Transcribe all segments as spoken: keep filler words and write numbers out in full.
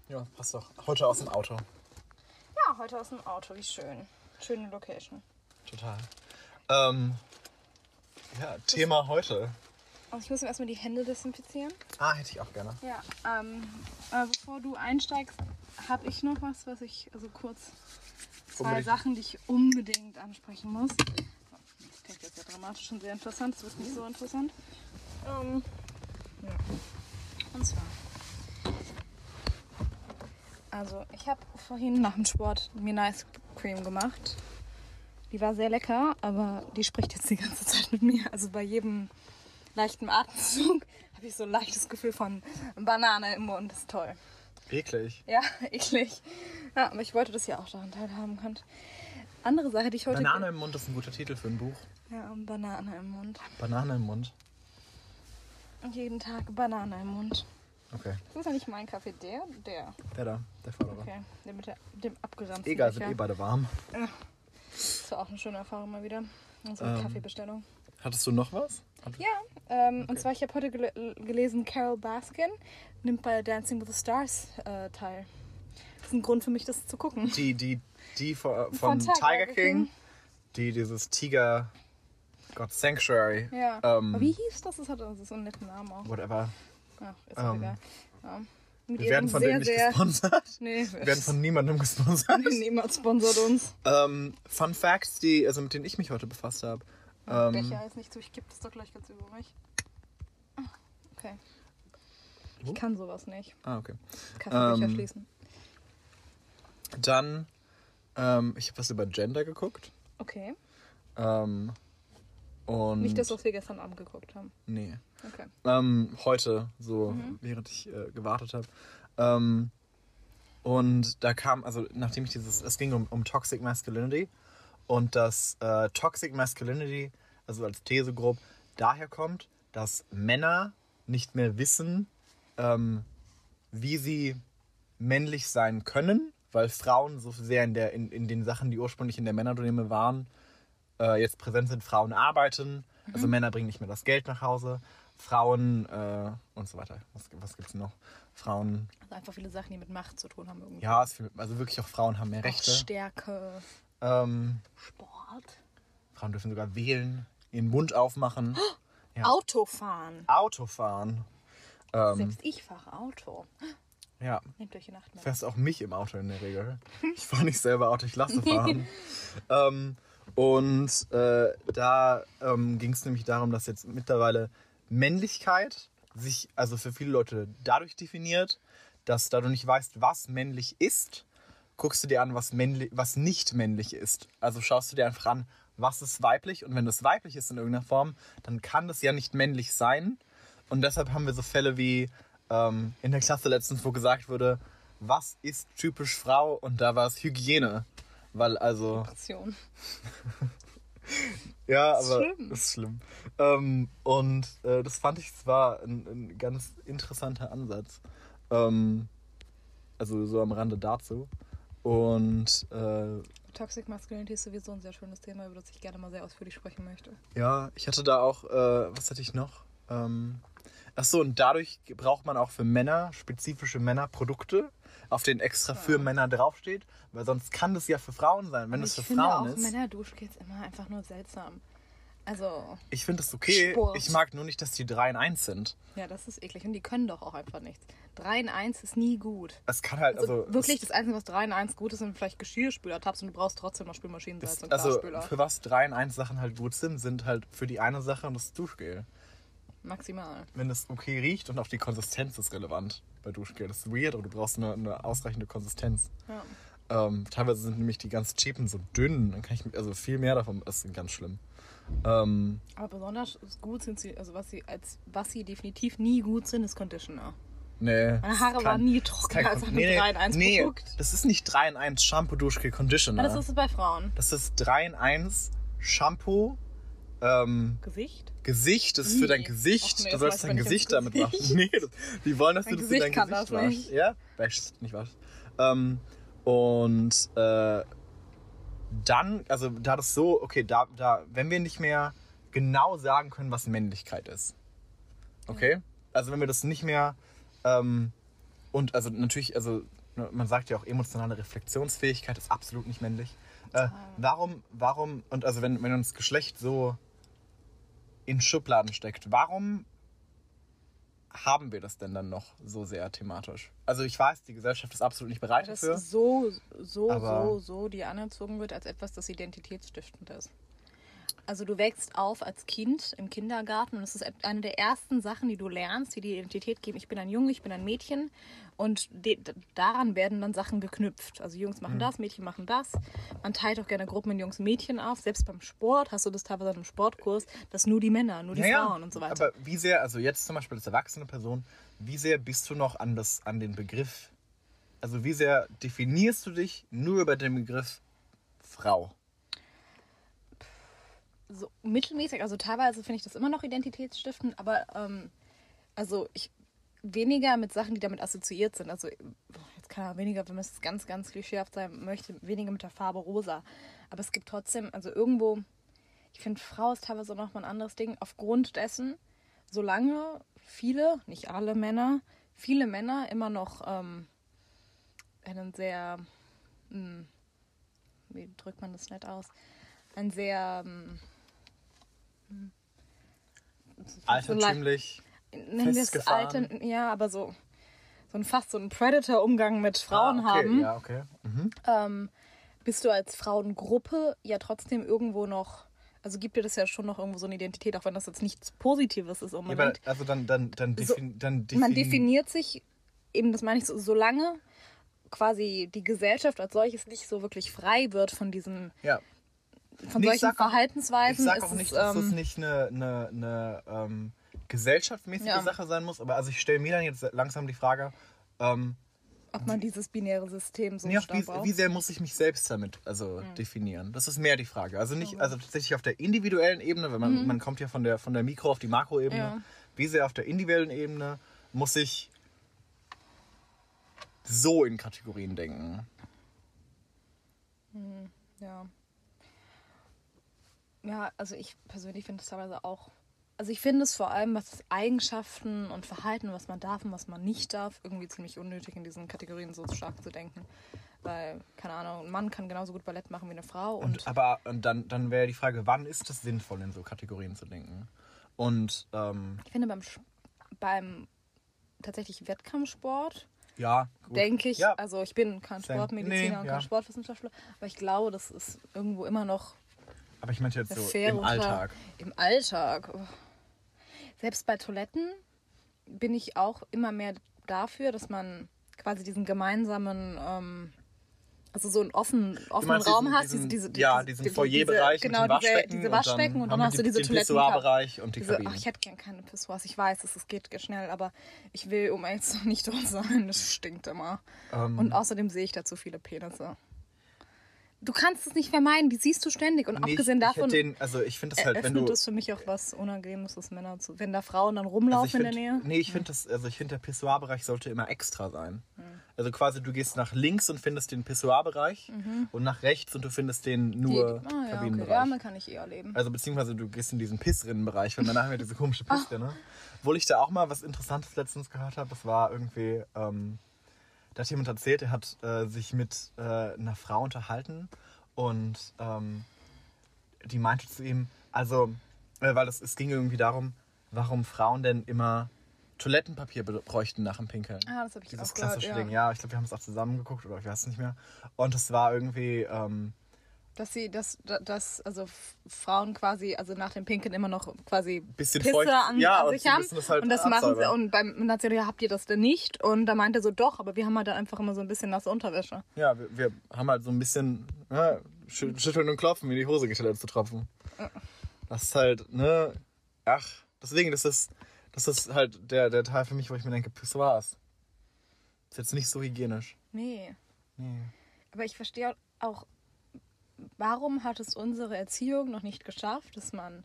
Ja, passt doch. Heute aus dem Auto. Ja, heute aus dem Auto. Wie schön. Schöne Location. Total. Ähm, ja, Thema das heute. Also ich muss mir erstmal die Hände desinfizieren. Ah, hätte ich auch gerne. Ja, ähm, aber bevor du einsteigst, habe ich noch was, was ich, also kurz zwei Unbedingt. Sachen, die ich unbedingt ansprechen muss. Das klingt jetzt ja dramatisch und sehr interessant, das wird nicht so interessant. Ähm, ja. Und zwar, also ich habe vorhin nach dem Sport mir eine Ice Cream gemacht. Die war sehr lecker, aber die spricht jetzt die ganze Zeit mit mir. Also bei jedem leichten Atemzug habe ich so ein leichtes Gefühl von Banane im Mund. Das ist toll. Eklig. Ja, eklig. Ja, aber ich wollte, dass ihr auch daran teilhaben könnt. Andere Sache, die ich heute... Banane im Mund ist ein guter Titel für ein Buch. Ja, Banane im Mund. Banane im Mund. Und jeden Tag Banane im Mund. Okay. Das ist ja nicht mein Kaffee, der, der. Der da, der vordere. Okay, der mit der, dem abgeranzten Egal, Becher. sind eh beide warm. Ja. Das war auch eine schöne Erfahrung mal wieder. Unsere Ähm, Kaffeebestellung. Hattest du noch was? Hat- Ja, ähm, Okay. und zwar, ich habe heute gel gelesen, Carol Baskin nimmt bei Dancing with the Stars äh, teil. Das ist ein Grund für mich, das zu gucken. Die, die, die von, Von von Tiger Tiger King, King. die dieses Tiger, Gott, Sanctuary, Ja. ähm, Aber wie hieß das? Das hat also so einen netten Namen auch. whatever. Ach, ist auch Ähm, egal. Ja. Mit Wir werden von sehr, denen nicht sehr, gesponsert. Nee, Wir werden von niemandem gesponsert. niemand sponsert uns. Ähm, Fun Facts, die, also mit denen ich mich heute befasst habe. Ähm, Becher ist nicht zu, ich kipp das doch gleich ganz über mich. Okay. Ich Wo? kann sowas nicht. ah, okay. Kaffeebecher Ähm, schließen. Dann, ähm, ich habe was über Gender geguckt. Okay. Ähm, und Nicht das, was wir gestern Abend geguckt haben. Nee. Okay. Ähm, heute, so, Mhm. während ich äh, gewartet habe. Ähm, und da kam, also nachdem ich dieses, es ging um, um Toxic Masculinity und dass äh, Toxic Masculinity, also als These grob, daher kommt, dass Männer nicht mehr wissen, ähm, wie sie männlich sein können, weil Frauen so sehr in, der, in, in den Sachen, die ursprünglich in der Männerdomäne waren, äh, jetzt präsent sind. Frauen arbeiten, Mhm. also Männer bringen nicht mehr das Geld nach Hause, Frauen äh, und so weiter. Was, was gibt's noch? Frauen, Also einfach viele Sachen, die mit Macht zu tun haben. Irgendwie. ja, es, also wirklich auch Frauen haben mehr Auch Rechte. Stärke, Ähm, Sport, Frauen dürfen sogar wählen, ihren Mund aufmachen, Ja. Autofahren. Auto fahren. Ähm, Selbst ich fahre Auto. ja, Nehmt euch die Nacht mit. fährst auch mich im Auto in der Regel. Ich fahre nicht selber Auto, ich lasse fahren. ähm, und äh, da ähm, ging es nämlich darum, dass jetzt mittlerweile Männlichkeit sich also für viele Leute dadurch definiert, dass da du nicht weißt, was männlich ist, guckst du dir an, was, männlich, was nicht männlich ist. Also schaust du dir einfach an, was ist weiblich, und wenn das weiblich ist in irgendeiner Form, dann kann das ja nicht männlich sein. Und deshalb haben wir so Fälle wie ähm, in der Klasse letztens, wo gesagt wurde, was ist typisch Frau? Und da war es Hygiene. Weil also... Passion. Ja, Das ist aber schlimm. das ist schlimm. Ähm, und äh, das fand ich zwar ein, ein ganz interessanter Ansatz. Ähm, also so am Rande dazu. Und äh, Toxic Masculinity ist sowieso ein sehr schönes Thema, über das ich gerne mal sehr ausführlich sprechen möchte. ja, ich hatte da auch, äh, was hatte ich noch? Ähm, Achso, und dadurch braucht man auch für Männer spezifische Männerprodukte, auf denen extra für Ja. Männer draufsteht, weil sonst kann das ja für Frauen sein. Wenn Aber es für ich finde Frauen auch ist. Männerduschgels immer einfach nur seltsam. Also, Ich finde das okay. Sport. Ich mag nur nicht, dass die drei in eins sind. ja, das ist eklig. Und die können doch auch einfach nichts. drei in eins ist nie gut. Es kann halt, Also, also. wirklich, es, das Einzige, was drei in eins gut ist, sind vielleicht Geschirrspüler-Tabs und du brauchst trotzdem noch Spülmaschinensalz es, und also Glasspüler. für was drei in eins Sachen halt gut sind, sind halt für die eine Sache das Duschgel. Maximal. Wenn es okay riecht und auch die Konsistenz ist relevant bei Duschgel. Das ist weird, aber du brauchst eine, eine ausreichende Konsistenz. Ja. Ähm, teilweise sind nämlich die ganz cheapen so dünn. Dann kann ich mit- also viel mehr davon ist ganz schlimm. Ähm, Aber besonders gut sind sie, also was sie als was sie definitiv nie gut sind, ist Conditioner. nee. Meine Haare waren nie trockener als ein drei in eins nee, Produkt. das ist nicht drei in eins Shampoo, Duschgel, Conditioner. Ja, das ist es bei Frauen. Das ist drei in eins Shampoo, ähm, Gesicht? Gesicht, das ist für dein Nee. Gesicht. Och nee, du das sollst mag dein ich nicht Gesicht ins damit Gesicht. waschen. Nee, das, die wollen, dass Mein du das Gesicht für dein kann Gesicht das waschst. nicht. Ja? Wäschst, nicht waschst. Ähm, und äh, dann, also da das so, okay, da, da, wenn wir nicht mehr genau sagen können, was Männlichkeit ist. Okay? Also wenn wir das nicht mehr ähm, und also natürlich, also man sagt ja auch, emotionale Reflexionsfähigkeit ist absolut nicht männlich. Äh, warum, warum, und also wenn, wenn uns Geschlecht so in Schubladen steckt, warum haben wir das denn dann noch so sehr thematisch? Also ich weiß, die Gesellschaft ist absolut nicht bereit Dass dafür. so, so, aber so, so dir anerzogen wird als etwas, das identitätsstiftend ist. Also du wächst auf als Kind im Kindergarten und es ist eine der ersten Sachen, die du lernst, die dir Identität geben. Ich bin ein Junge, ich bin ein Mädchen und de- daran werden dann Sachen geknüpft. Also Jungs machen mhm. das, Mädchen machen das. Man teilt auch gerne Gruppen in Jungs und Mädchen auf. Selbst beim Sport hast du das teilweise im Sportkurs, dass nur die Männer, nur die ja, Frauen und so weiter. Aber wie sehr, also jetzt zum Beispiel als erwachsene Person, wie sehr bist du noch an, das, an den Begriff, also wie sehr definierst du dich nur über den Begriff Frau? So mittelmäßig, also teilweise finde ich das immer noch identitätsstiftend, aber ähm, also ich weniger mit Sachen, die damit assoziiert sind. Also jetzt kann er weniger, wenn es ganz, ganz klischeehaft sein möchte, weniger mit der Farbe rosa. Aber es gibt trotzdem, also irgendwo, ich finde, Frau ist teilweise noch mal ein anderes Ding, aufgrund dessen, solange viele, nicht alle Männer, viele Männer immer noch ähm, einen sehr, mh, wie drückt man das nett aus, ein sehr mh, altertümlich so nennen wir es Alter, ja, aber so, so ein fast so ein Predator-Umgang mit Frauen ah, okay, haben, ja, okay. Mhm. ähm, bist du als Frauengruppe ja trotzdem irgendwo noch, also gibt dir das ja schon noch irgendwo so eine Identität, auch wenn das jetzt nichts Positives ist unbedingt. Ja, also dann, dann, dann, defin- so, dann defin- man definiert sich, eben das meine ich so, solange quasi die Gesellschaft als solches nicht so wirklich frei wird von diesen... Ja. Von nee, solchen ich Verhaltensweisen. Ich sage auch nicht, es, dass ähm, das nicht eine, eine, eine ähm, gesellschaftsmäßige ja. Sache sein muss, aber also ich stelle mir dann jetzt langsam die Frage, ähm, ob man dieses binäre System so nee, stark wie, braucht. wie sehr muss ich mich selbst damit also mhm. definieren? Das ist mehr die Frage. Also nicht, mhm. also tatsächlich auf der individuellen Ebene, wenn man, mhm. man kommt ja von der, von der Mikro- auf die Makroebene, ja. wie sehr auf der individuellen Ebene muss ich so in Kategorien denken? Mhm. Ja. Ja, also ich persönlich finde es teilweise auch, also ich finde es vor allem, was Eigenschaften und Verhalten, was man darf und was man nicht darf, irgendwie ziemlich unnötig in diesen Kategorien so stark zu denken. Weil, keine Ahnung, ein Mann kann genauso gut Ballett machen wie eine Frau. Und, und aber und dann, dann wäre die Frage, wann ist es sinnvoll, in so Kategorien zu denken? Und ähm, ich finde beim, beim tatsächlich Wettkampfsport ja, denke ich, ja. also ich bin kein Sportmediziner nee, und ja. kein Sportwissenschaftler, aber ich glaube, das ist irgendwo immer noch aber ich meinte jetzt so fair im unter, Alltag. Im Alltag. Selbst bei Toiletten bin ich auch immer mehr dafür, dass man quasi diesen gemeinsamen, ähm, also so einen offenen, offenen Raum diesen, hast. Diesen, diese, diese, ja, diese, diesen Foyerbereich genau, mit den Waschbecken. Diese, diese Waschbecken und dann, und dann hast die, du diese den Toiletten. Pissoirbereich und die diese, Kabinen. Ach, ich hätte gern keine Pissoirs. Ich weiß, es, es geht schnell, aber ich will um eins nicht dort sein. Das stinkt immer. Ähm, und außerdem sehe ich da zu viele Penisse. Du kannst es nicht vermeiden, die siehst du ständig. Und nee, abgesehen ich, ich davon, den, also ich finde das halt, wenn du... das für mich auch was Unangenehmes, dass Männer zu... Wenn da Frauen dann rumlaufen also in der Nähe. Nee, ich finde das, also ich finde der Pissoirbereich sollte immer extra sein. Mhm. Also quasi du gehst nach links und findest den Pissoirbereich mhm. und nach rechts und du findest den nur die, ah, ja, Kabinenbereich. Okay. Ja, damit kann ich eher leben. Also beziehungsweise du gehst in diesen Pissrinnenbereich und danach haben wir diese komische Pissrinne. Obwohl ich da auch mal was Interessantes letztens gehört habe, das war irgendwie... Ähm, da hat jemand erzählt, er hat äh, sich mit äh, einer Frau unterhalten. Und ähm, die meinte zu ihm, also, äh, weil es, es ging irgendwie darum, warum Frauen denn immer Toilettenpapier bräuchten nach dem Pinkeln. Ah, das habe ich Dieses auch gehört, klassische ja. Ding. Ja, ich glaube, wir haben es auch zusammen geguckt oder ich weiß es nicht mehr. Und es war irgendwie... Ähm, dass sie, dass, dass also Frauen quasi, also nach dem Pinkeln immer noch quasi bisschen Pisse feucht, an, ja, an und sich haben. Das halt und das machen sie. absäubern. Und beim und dann ja, habt ihr das denn nicht? Und da meinte er so, doch, aber wir haben halt da einfach immer so ein bisschen nasse Unterwäsche. Ja, wir, wir haben halt so ein bisschen ja, schütteln und klopfen, wie die Hose gestellt zu tropfen. Das ist halt, ne, ach, deswegen, das ist, das ist halt der, der Teil für mich, wo ich mir denke, Pissoirs. Ist jetzt nicht so hygienisch. Nee. Nee. Aber ich verstehe auch, warum hat es unsere Erziehung noch nicht geschafft, dass man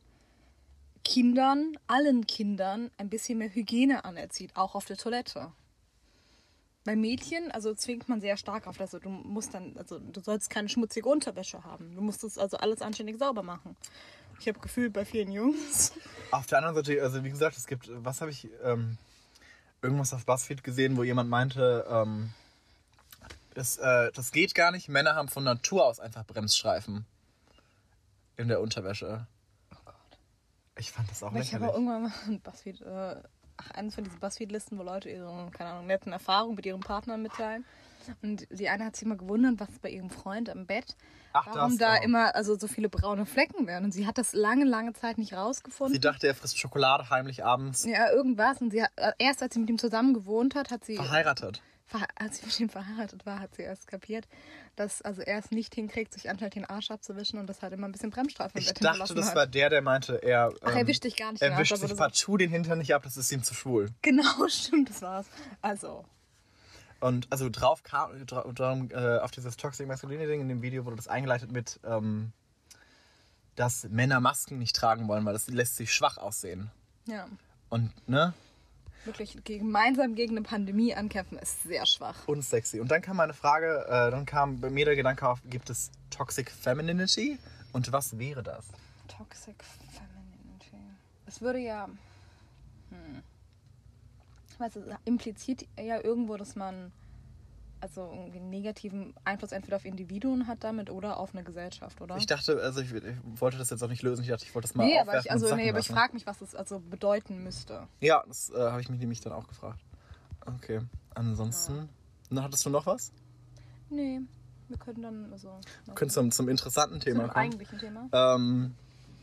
Kindern, allen Kindern, ein bisschen mehr Hygiene anerzieht, auch auf der Toilette? Bei Mädchen, also zwingt man sehr stark auf, also du musst dann, also du sollst keine schmutzige Unterwäsche haben. Du musst das also alles anständig sauber machen. Ich habe gefühlt bei vielen Jungs. Auf der anderen Seite, also wie gesagt, es gibt, was habe ich, ähm, irgendwas auf BuzzFeed gesehen, wo jemand meinte, ähm, das, äh, das geht gar nicht. Männer haben von Natur aus einfach Bremsstreifen in der Unterwäsche. Oh Gott. Ich fand das auch Aber lächerlich. ich habe auch irgendwann mal ein BuzzFeed, äh, ach, eines von diesen BuzzFeed-Listen, wo Leute ihre, keine Ahnung, netten Erfahrungen mit ihrem Partner mitteilen. Und die eine hat sich mal gewundert, was bei ihrem Freund im Bett, Ach, warum das, da oh. immer also so viele braune Flecken wären. Und sie hat das lange, lange Zeit nicht rausgefunden. Sie dachte, er frisst Schokolade heimlich abends. Ja, irgendwas. Und sie hat, erst als sie mit ihm zusammen gewohnt hat, hat sie... Verheiratet. Ver, als sie mit ihm verheiratet war, hat sie erst kapiert, dass also er es nicht hinkriegt, sich anscheinend den Arsch abzuwischen und das halt immer ein bisschen Bremsstreifen im Ich Bett dachte, hinterlassen das hat. war der, der meinte, er... Ach, er ähm, wischt dich gar nicht Er den Arsch wischt ab sich oder so. partout den Hintern nicht ab, das ist ihm zu schwul. Genau, stimmt, das war's. Also... Und also drauf kam, dra darum, äh, auf dieses Toxic Masculinity Ding in dem Video wurde das eingeleitet mit, ähm, dass Männer Masken nicht tragen wollen, weil das lässt sich schwach aussehen. Ja. Und, ne? Wirklich gemeinsam gegen eine Pandemie ankämpfen ist sehr schwach. Unsexy. Und dann kam meine Frage, äh, dann kam bei mir der Gedanke auf, gibt es Toxic Femininity? Und was wäre das? Toxic Femininity. Es würde ja... Hm. Weißt du, impliziert ja irgendwo, dass man also irgendwie einen negativen Einfluss entweder auf Individuen hat damit oder auf eine Gesellschaft, oder? Ich dachte, also ich, ich wollte das jetzt auch nicht lösen, ich dachte, ich wollte das mal nee, aufwerfen aber ich, also, und nee, aber ich sacken frage mich, was das also bedeuten müsste. lassen. Ja, das äh, habe ich mich nämlich dann auch gefragt. Okay, ansonsten... Ja. Na, hattest du noch was? Nee, wir können dann also... Wir können zum, zum interessanten Thema Zum kommen. eigentlichen Thema. Ähm,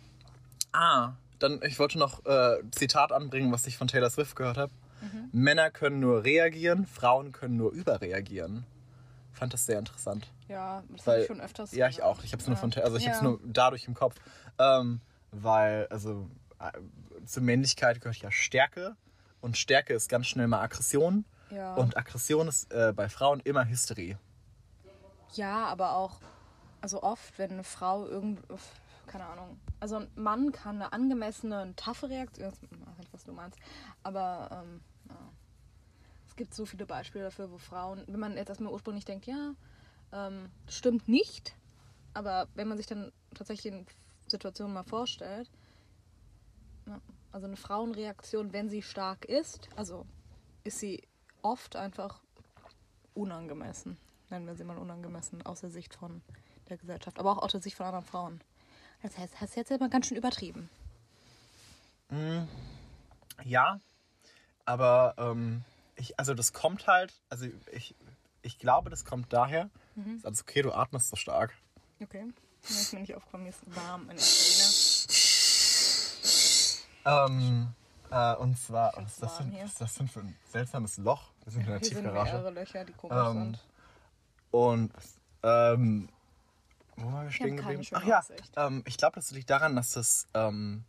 ah, dann, ich wollte noch äh, Zitat anbringen, was ich von Taylor Swift gehört habe. Mhm. Männer können nur reagieren, Frauen können nur überreagieren. Fand das sehr interessant. Ja, das Weil, habe ich schon öfters Ja, ich auch. Ich habe es nur ja. von, also ich ja. habe es nur dadurch im Kopf, ähm, weil also äh, zur Männlichkeit gehört ja Stärke und Stärke ist ganz schnell mal Aggression Ja. und Aggression ist äh, bei Frauen immer Hysterie. Ja, aber auch, also oft, wenn eine Frau irgend, keine Ahnung, also ein Mann kann eine angemessene, eine taffe Reaktion, ich weiß nicht, was du meinst, aber ähm, ja. Es gibt so viele Beispiele dafür, wo Frauen, wenn man jetzt erstmal ursprünglich denkt, ja, ähm, stimmt nicht, aber wenn man sich dann tatsächlich in Situationen mal vorstellt, ja, also eine Frauenreaktion, wenn sie stark ist, also ist sie oft einfach unangemessen. Nennen wir sie mal unangemessen, aus der Sicht von der Gesellschaft, aber auch aus der Sicht von anderen Frauen. Das heißt, hast du jetzt immer ganz schön übertrieben. Mm, ja, aber ähm, ich, also das kommt halt, also ich, ich glaube, das kommt daher, mhm. ist alles okay, du atmest so stark. Okay, dann ist mir nicht aufgekommen, mir ist warm in erster Ähm, äh, und zwar, was ist, das warm denn, hier. was ist das denn für ein seltsames Loch? Wir sind in der Hier sind Tiefgarage. mehrere Löcher, die komisch Ähm, sind. Und ähm, wo waren wir Ich stehen hab keine geblieben? schöne Ach ja, Aussicht. ähm, ich glaube, das liegt daran, dass das, ähm,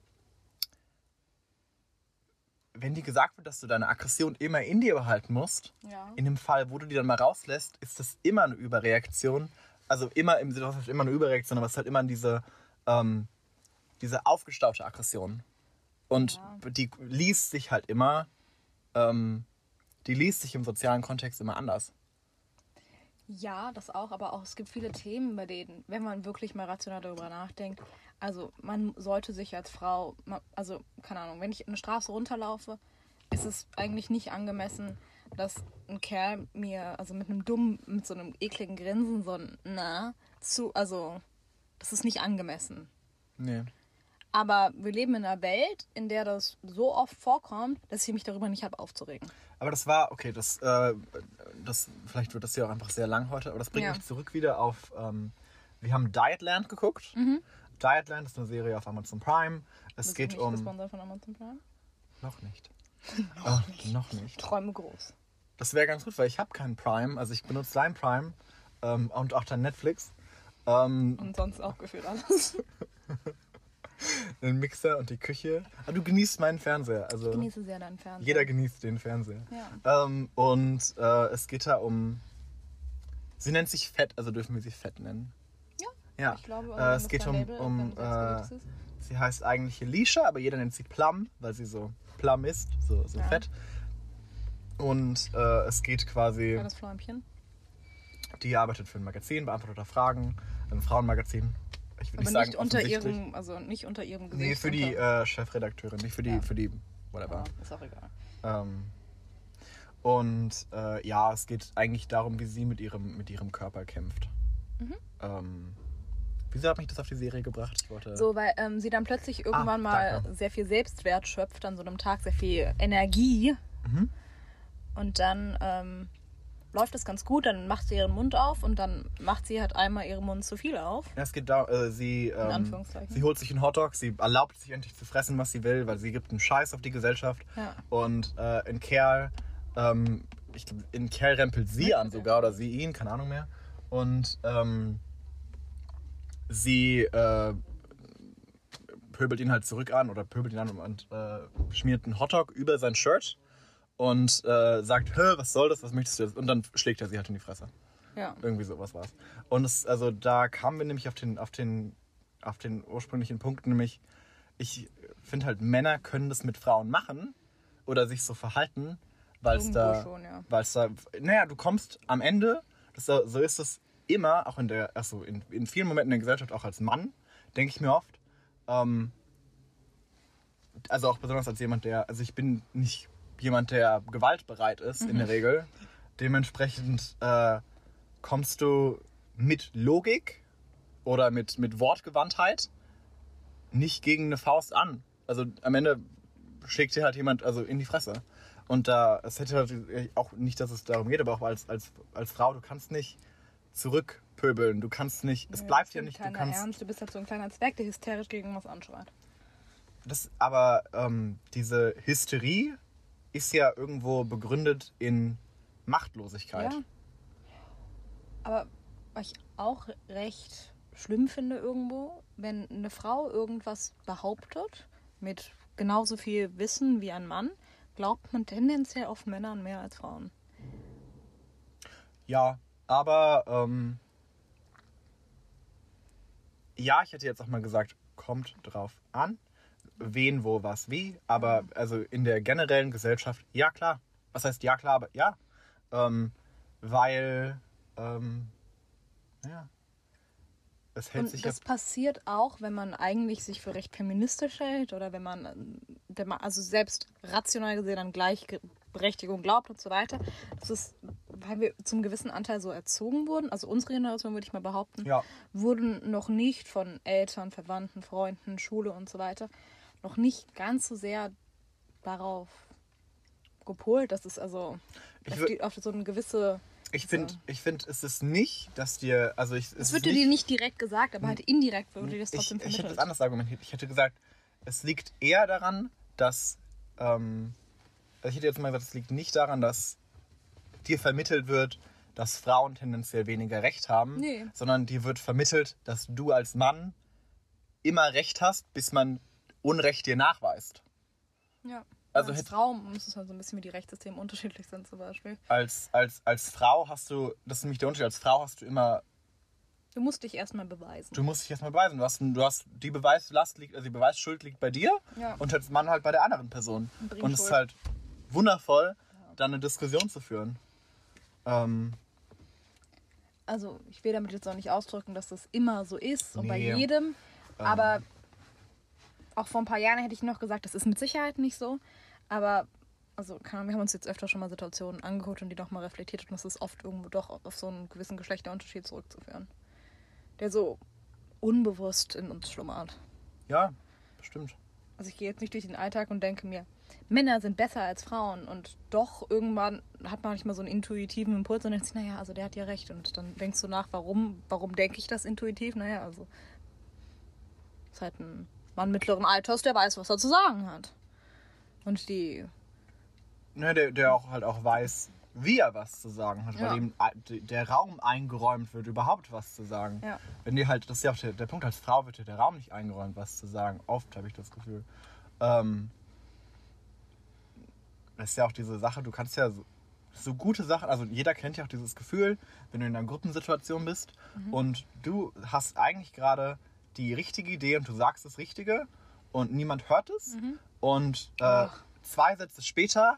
wenn dir gesagt wird, dass du deine Aggression immer in dir behalten musst, Ja. in dem Fall, wo du die dann mal rauslässt, ist das immer eine Überreaktion. Also immer im Sinne, was heißt immer eine Überreaktion, aber es ist halt immer diese, ähm, diese aufgestaute Aggression. Und Ja. die liest sich halt immer, ähm, die liest sich im sozialen Kontext immer anders. Ja, das auch, aber auch es gibt viele Themen, bei denen, wenn man wirklich mal rational darüber nachdenkt, also man sollte sich als Frau, also keine Ahnung, wenn ich eine Straße runterlaufe, ist es eigentlich nicht angemessen, dass ein Kerl mir, also mit einem dummen, mit so einem ekligen Grinsen so ein na zu, also das ist nicht angemessen. Nee. Aber wir leben in einer Welt, in der das so oft vorkommt, dass ich mich darüber nicht habe aufzuregen. Aber das war, okay, das, äh, das, vielleicht wird das ja auch einfach sehr lang heute, aber das bringt Ja. mich zurück wieder auf, ähm, wir haben Dietland geguckt. Mhm. Dietland ist eine Serie auf Amazon Prime. Es Bist geht du nicht um... gesponsert von Amazon Prime? Noch nicht. Noch Oh, nicht. noch nicht. Träume groß. Das wäre ganz gut, weil ich habe keinen Prime, also ich benutze dein Prime ähm, und auch dein Netflix. Ähm, Und sonst auch gefühlt alles. den Mixer und die Küche. Aber du genießt meinen Fernseher. Also Ich genieße sehr deinen Fernseher. jeder genießt den Fernseher. Ja. Ähm, und äh, es geht da um... Sie nennt sich Fett, also dürfen wir sie Fett nennen. Ja, Ja, ich glaube, äh, es das geht dein um, Label, um wenn du sagst, äh, wie das ist. sie heißt eigentlich Alicia, aber jeder nennt sie Plum, weil sie so plum ist, so, so Ja. fett. Und äh, es geht quasi, Kleines Fläumchen. die arbeitet für ein Magazin, beantwortet da Fragen, ein Frauenmagazin. Ich will Aber nicht sagen, nicht unter offensichtlich. ihrem, also nicht unter ihrem Gesicht. Nee, für die unter, äh, Chefredakteurin, nicht für die, Ja. für die, whatever. ja, ist auch egal. Ähm, Und äh, ja, es geht eigentlich darum, wie sie mit ihrem, mit ihrem Körper kämpft. Mhm. Ähm, wieso hat mich das auf die Serie gebracht? Ich wollte... So, weil ähm, sie dann plötzlich irgendwann Ah, mal danke. sehr viel Selbstwert schöpft an so einem Tag, sehr viel Energie. Mhm. Und dann ähm, läuft es ganz gut, dann macht sie ihren Mund auf und dann macht sie halt einmal ihren Mund zu viel auf. Ja, es geht da, äh, sie, ähm, Anführungszeichen. sie holt sich einen Hotdog, sie erlaubt sich endlich zu fressen, was sie will, weil sie gibt einen Scheiß auf die Gesellschaft. Ja. Und äh, in Kerl, ähm, ich glaube, in Kerl rempelt sie an sogar, oder sie ihn, keine Ahnung mehr. Und ähm, sie äh, pöbelt ihn halt zurück an oder pöbelt ihn an und äh, schmiert einen Hotdog über sein Shirt und äh, sagt, hä, was soll das, was möchtest du jetzt? Und dann schlägt er sie halt in die Fresse. Ja. Irgendwie sowas war es. Und es, also da kamen wir nämlich auf den, auf den, auf den ursprünglichen Punkt, nämlich ich finde halt, Männer können das mit Frauen machen oder sich so verhalten, weil es Irgendwo da, schon, ja. weil es da, naja, du kommst am Ende, das, so ist es immer, auch in der, also in, in vielen Momenten in der Gesellschaft, auch als Mann, denke ich mir oft, ähm, also auch besonders als jemand, der, also ich bin nicht jemand, der gewaltbereit ist in der Regel, dementsprechend äh, kommst du mit Logik oder mit, mit Wortgewandtheit nicht gegen eine Faust an. Also am Ende schlägt dir halt jemand also in die Fresse. Und da, es hätte halt auch nicht, dass es darum geht, aber auch als, als, als Frau, du kannst nicht zurückpöbeln, du kannst nicht, es Ja, bleibt das ja nimmt nicht, du keiner kannst... ernst. Du bist halt so ein kleiner Zwerg, der hysterisch gegen was anschreit. Das, aber ähm, diese Hysterie ist ja irgendwo begründet in Machtlosigkeit. Ja. Aber was ich auch recht schlimm finde irgendwo, wenn eine Frau irgendwas behauptet, mit genauso viel Wissen wie ein Mann, glaubt man tendenziell auf Männern mehr als Frauen. Ja, aber ähm, ja, ich hätte jetzt auch mal gesagt, kommt drauf an, wen, wo, was, wie. Aber also in der generellen Gesellschaft, ja klar. Was heißt ja klar, aber ja. Ähm, weil, ähm, ja, es hält Und sich das ja... passiert auch, wenn man eigentlich sich für recht feministisch hält oder wenn man, wenn man also selbst rational gesehen an Gleichberechtigung glaubt und so weiter. Das ist, weil wir zum gewissen Anteil so erzogen wurden, also unsere Generation würde ich mal behaupten, Ja. wurden noch nicht von Eltern, Verwandten, Freunden, Schule und so weiter noch nicht ganz so sehr darauf gepolt, dass es also Ich auf, wür- die, auf so eine gewisse... Ich finde, ich find, es ist nicht, dass dir, also ich, es Es ist wird dir nicht, nicht direkt gesagt, aber halt indirekt wurde dir das ich, trotzdem ich hätte vermittelt. das anders argumentiert. Ich hätte gesagt, es liegt eher daran, dass, ähm, also ich hätte jetzt mal gesagt, es liegt nicht daran, dass dir vermittelt wird, dass Frauen tendenziell weniger Recht haben, Nee. sondern dir wird vermittelt, dass du als Mann immer Recht hast, bis man Unrecht dir nachweist. Ja. Also als hätte- Frau muss es halt so ein bisschen, wie die Rechtssysteme unterschiedlich sind zum Beispiel. Als, als, als Frau hast du, das ist nämlich der Unterschied, als Frau hast du immer, Du musst dich erstmal beweisen. du musst dich erstmal beweisen. Du hast, du hast die Beweislast liegt, also die Beweisschuld liegt bei dir Ja. und als Mann halt bei der anderen Person. Bringschuld. Und es ist halt wundervoll, da eine Diskussion zu führen. Ähm, Also ich will damit jetzt auch nicht ausdrücken, dass das immer so ist und bei Nee. jedem. Aber auch vor ein paar Jahren hätte ich noch gesagt, das ist mit Sicherheit nicht so. Aber also keine Ahnung, wir haben uns jetzt öfter schon mal Situationen angeguckt und die doch mal reflektiert und das ist oft irgendwo doch auf so einen gewissen Geschlechterunterschied zurückzuführen. Der so unbewusst in uns schlummert. ja, bestimmt. Also ich gehe jetzt nicht durch den Alltag und denke mir, Männer sind besser als Frauen. Und doch irgendwann hat man manchmal so einen intuitiven Impuls und denkt sich, naja, also der hat ja recht. Und dann denkst du nach, warum, warum denke ich das intuitiv? Naja, also ist halt ein Mann mittleren Alters, der weiß, was er zu sagen hat. Und die, Ne, der, der auch halt auch weiß, wie er was zu sagen hat, Ja. weil ihm äh, der Raum eingeräumt wird, überhaupt was zu sagen. Ja. Wenn dir halt, das ist ja auch der, der Punkt, als Frau wird dir der Raum nicht eingeräumt, was zu sagen. Oft habe ich das Gefühl. Ähm, das ist ja auch diese Sache, du kannst ja so, so gute Sachen, also jeder kennt ja auch dieses Gefühl, wenn du in einer Gruppensituation bist und du hast eigentlich gerade die richtige Idee und du sagst das Richtige und niemand hört es und äh, Ach. zwei Sätze später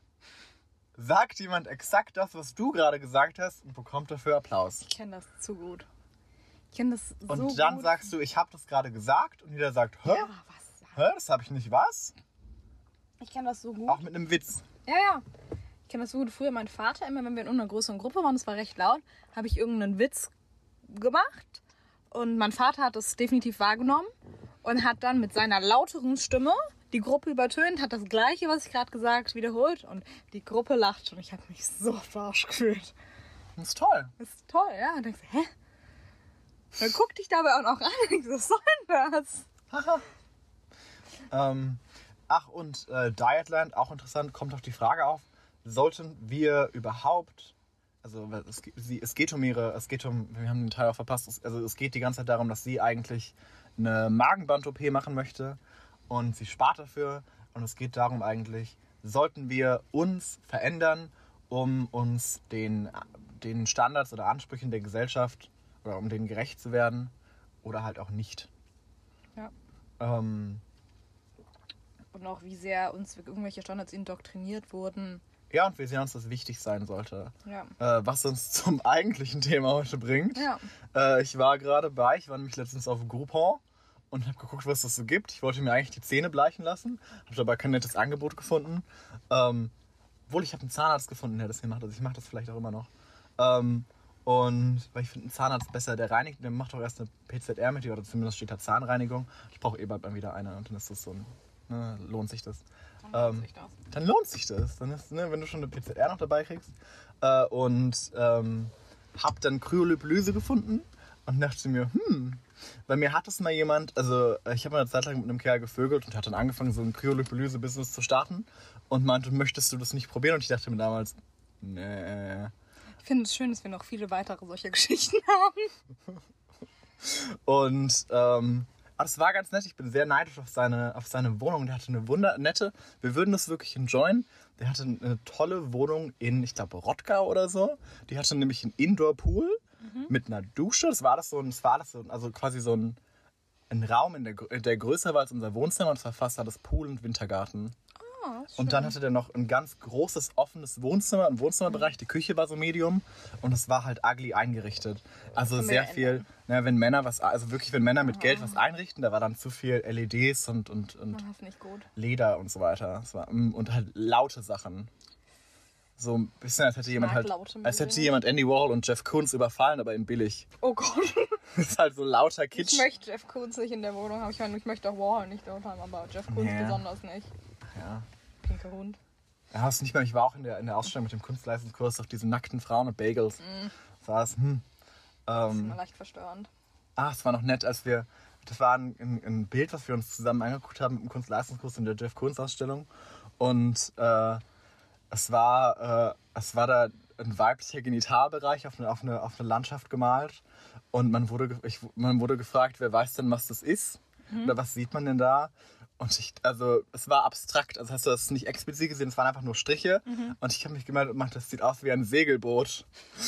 sagt jemand exakt das, was du gerade gesagt hast und bekommt dafür Applaus. ich kenne das zu gut. Ich kenne das so Und dann gut. sagst du, ich habe das gerade gesagt und jeder sagt, hä? Ja, was? Hä? Das habe ich nicht was? Ich kenne das so gut. Auch mit einem Witz. Ja, ja. Ich kenne das so gut. Früher mein Vater, immer wenn wir in einer größeren Gruppe waren, das war recht laut, habe ich irgendeinen Witz gemacht. Und mein Vater hat das definitiv wahrgenommen und hat dann mit seiner lauteren Stimme die Gruppe übertönt, hat das Gleiche, was ich gerade gesagt, wiederholt. Und die Gruppe lacht und ich habe mich so verarscht gefühlt. Das ist toll. Das ist toll, ja. Und denkst, hä? Dann guck dich dabei auch noch an und denkst, was soll denn das? Haha. ähm, ach, und äh, Dietland, auch interessant, kommt auf die Frage auf, sollten wir überhaupt, also es, sie, es geht um ihre, es geht um, wir haben den Teil auch verpasst, es, also es geht die ganze Zeit darum, dass sie eigentlich eine Magenband-O P machen möchte und sie spart dafür und es geht darum eigentlich, sollten wir uns verändern, um uns den, den Standards oder Ansprüchen der Gesellschaft oder um denen gerecht zu werden oder halt auch nicht. Ja. Ähm, Und auch wie sehr uns irgendwelche Standards indoktriniert wurden. Ja, und wie sehr uns das wichtig sein sollte. Ja. Äh, was uns zum eigentlichen Thema heute bringt. Ja. Äh, ich war gerade bei, ich war nämlich letztens auf Groupon und habe geguckt, was es so gibt. Ich wollte mir eigentlich die Zähne bleichen lassen, habe dabei kein nettes Angebot gefunden. Ähm, obwohl, ich habe einen Zahnarzt gefunden, der das hier macht. Also ich mache das vielleicht auch immer noch. Ähm, und weil ich finde, ein Zahnarzt besser, der reinigt, der macht doch erst eine P Z R mit dir, oder zumindest steht da Zahnreinigung. Ich brauche eh bald mal wieder eine und dann ist das so ein, ne, lohnt sich das. Dann lohnt Ähm, sich das. Dann lohnt sich das. Dann ist, ne, wenn du schon eine P Z R noch dabei kriegst. Äh, und ähm, hab dann Kryolipolyse gefunden und dachte mir, hm, bei mir hat es mal jemand, also ich habe mal eine Zeit lang mit einem Kerl gevögelt und hat dann angefangen, so ein Kryolipolyse-Business zu starten und meinte, möchtest du das nicht probieren? Und ich dachte mir damals, nee. Ich finde es schön, dass wir noch viele weitere solcher Geschichten haben. Und ähm, aber es war ganz nett. Ich bin sehr neidisch auf seine, auf seine Wohnung. Der hatte eine wundernette, wir würden das wirklich enjoyen. Der hatte eine tolle Wohnung in, ich glaube, Rottgau oder so. Die hatte nämlich einen Indoor-Pool mhm. mit einer Dusche. Das war das so, das war das so, also quasi so ein, ein Raum, in der, der größer war als unser Wohnzimmer. Und zwar fast das Pool und Wintergarten. Oh, und dann hatte der noch ein ganz großes, offenes Wohnzimmer, ein Wohnzimmerbereich. Die Küche war so Medium und es war halt ugly eingerichtet. Also sehr viel, na, wenn Männer was, also wirklich, wenn Männer mit Geld was einrichten, da war dann zu viel L E Ds und, und, und das ist nicht gut. Leder und so weiter. Das war, und halt laute Sachen. So ein bisschen, als hätte jemand halt, als hätte jemand Andy Warhol und Jeff Koons überfallen, aber in billig. Oh Gott. Das ist halt so lauter Kitsch. Ich möchte Jeff Koons nicht in der Wohnung haben. Ich meine, ich möchte auch Warhol nicht dort haben, aber Jeff Koons Nee. besonders nicht. Ja. Pinker Hund. Ja, hast nicht mehr. Ich war auch in der, in der Ausstellung mit dem Kunstleistungskurs auf diese nackten Frauen und Bagels. Mm. Das war es, hm. Das ist Ähm, immer leicht verstörend. ah, es war noch nett, als wir, das war ein, ein, ein Bild, was wir uns zusammen angeguckt haben mit dem Kunstleistungskurs in der Jeff Koons Ausstellung. Und äh, es war, äh, es war da ein weiblicher Genitalbereich auf eine, auf eine, auf eine Landschaft gemalt. Und man wurde, ich, man wurde gefragt, wer weiß denn, was das ist? Mhm. Oder was sieht man denn da? Und ich, also, es war abstrakt. Also hast du das nicht explizit gesehen, es waren einfach nur Striche. Mhm. Und ich habe mich gemeldet und gemacht, das sieht aus wie ein Segelboot.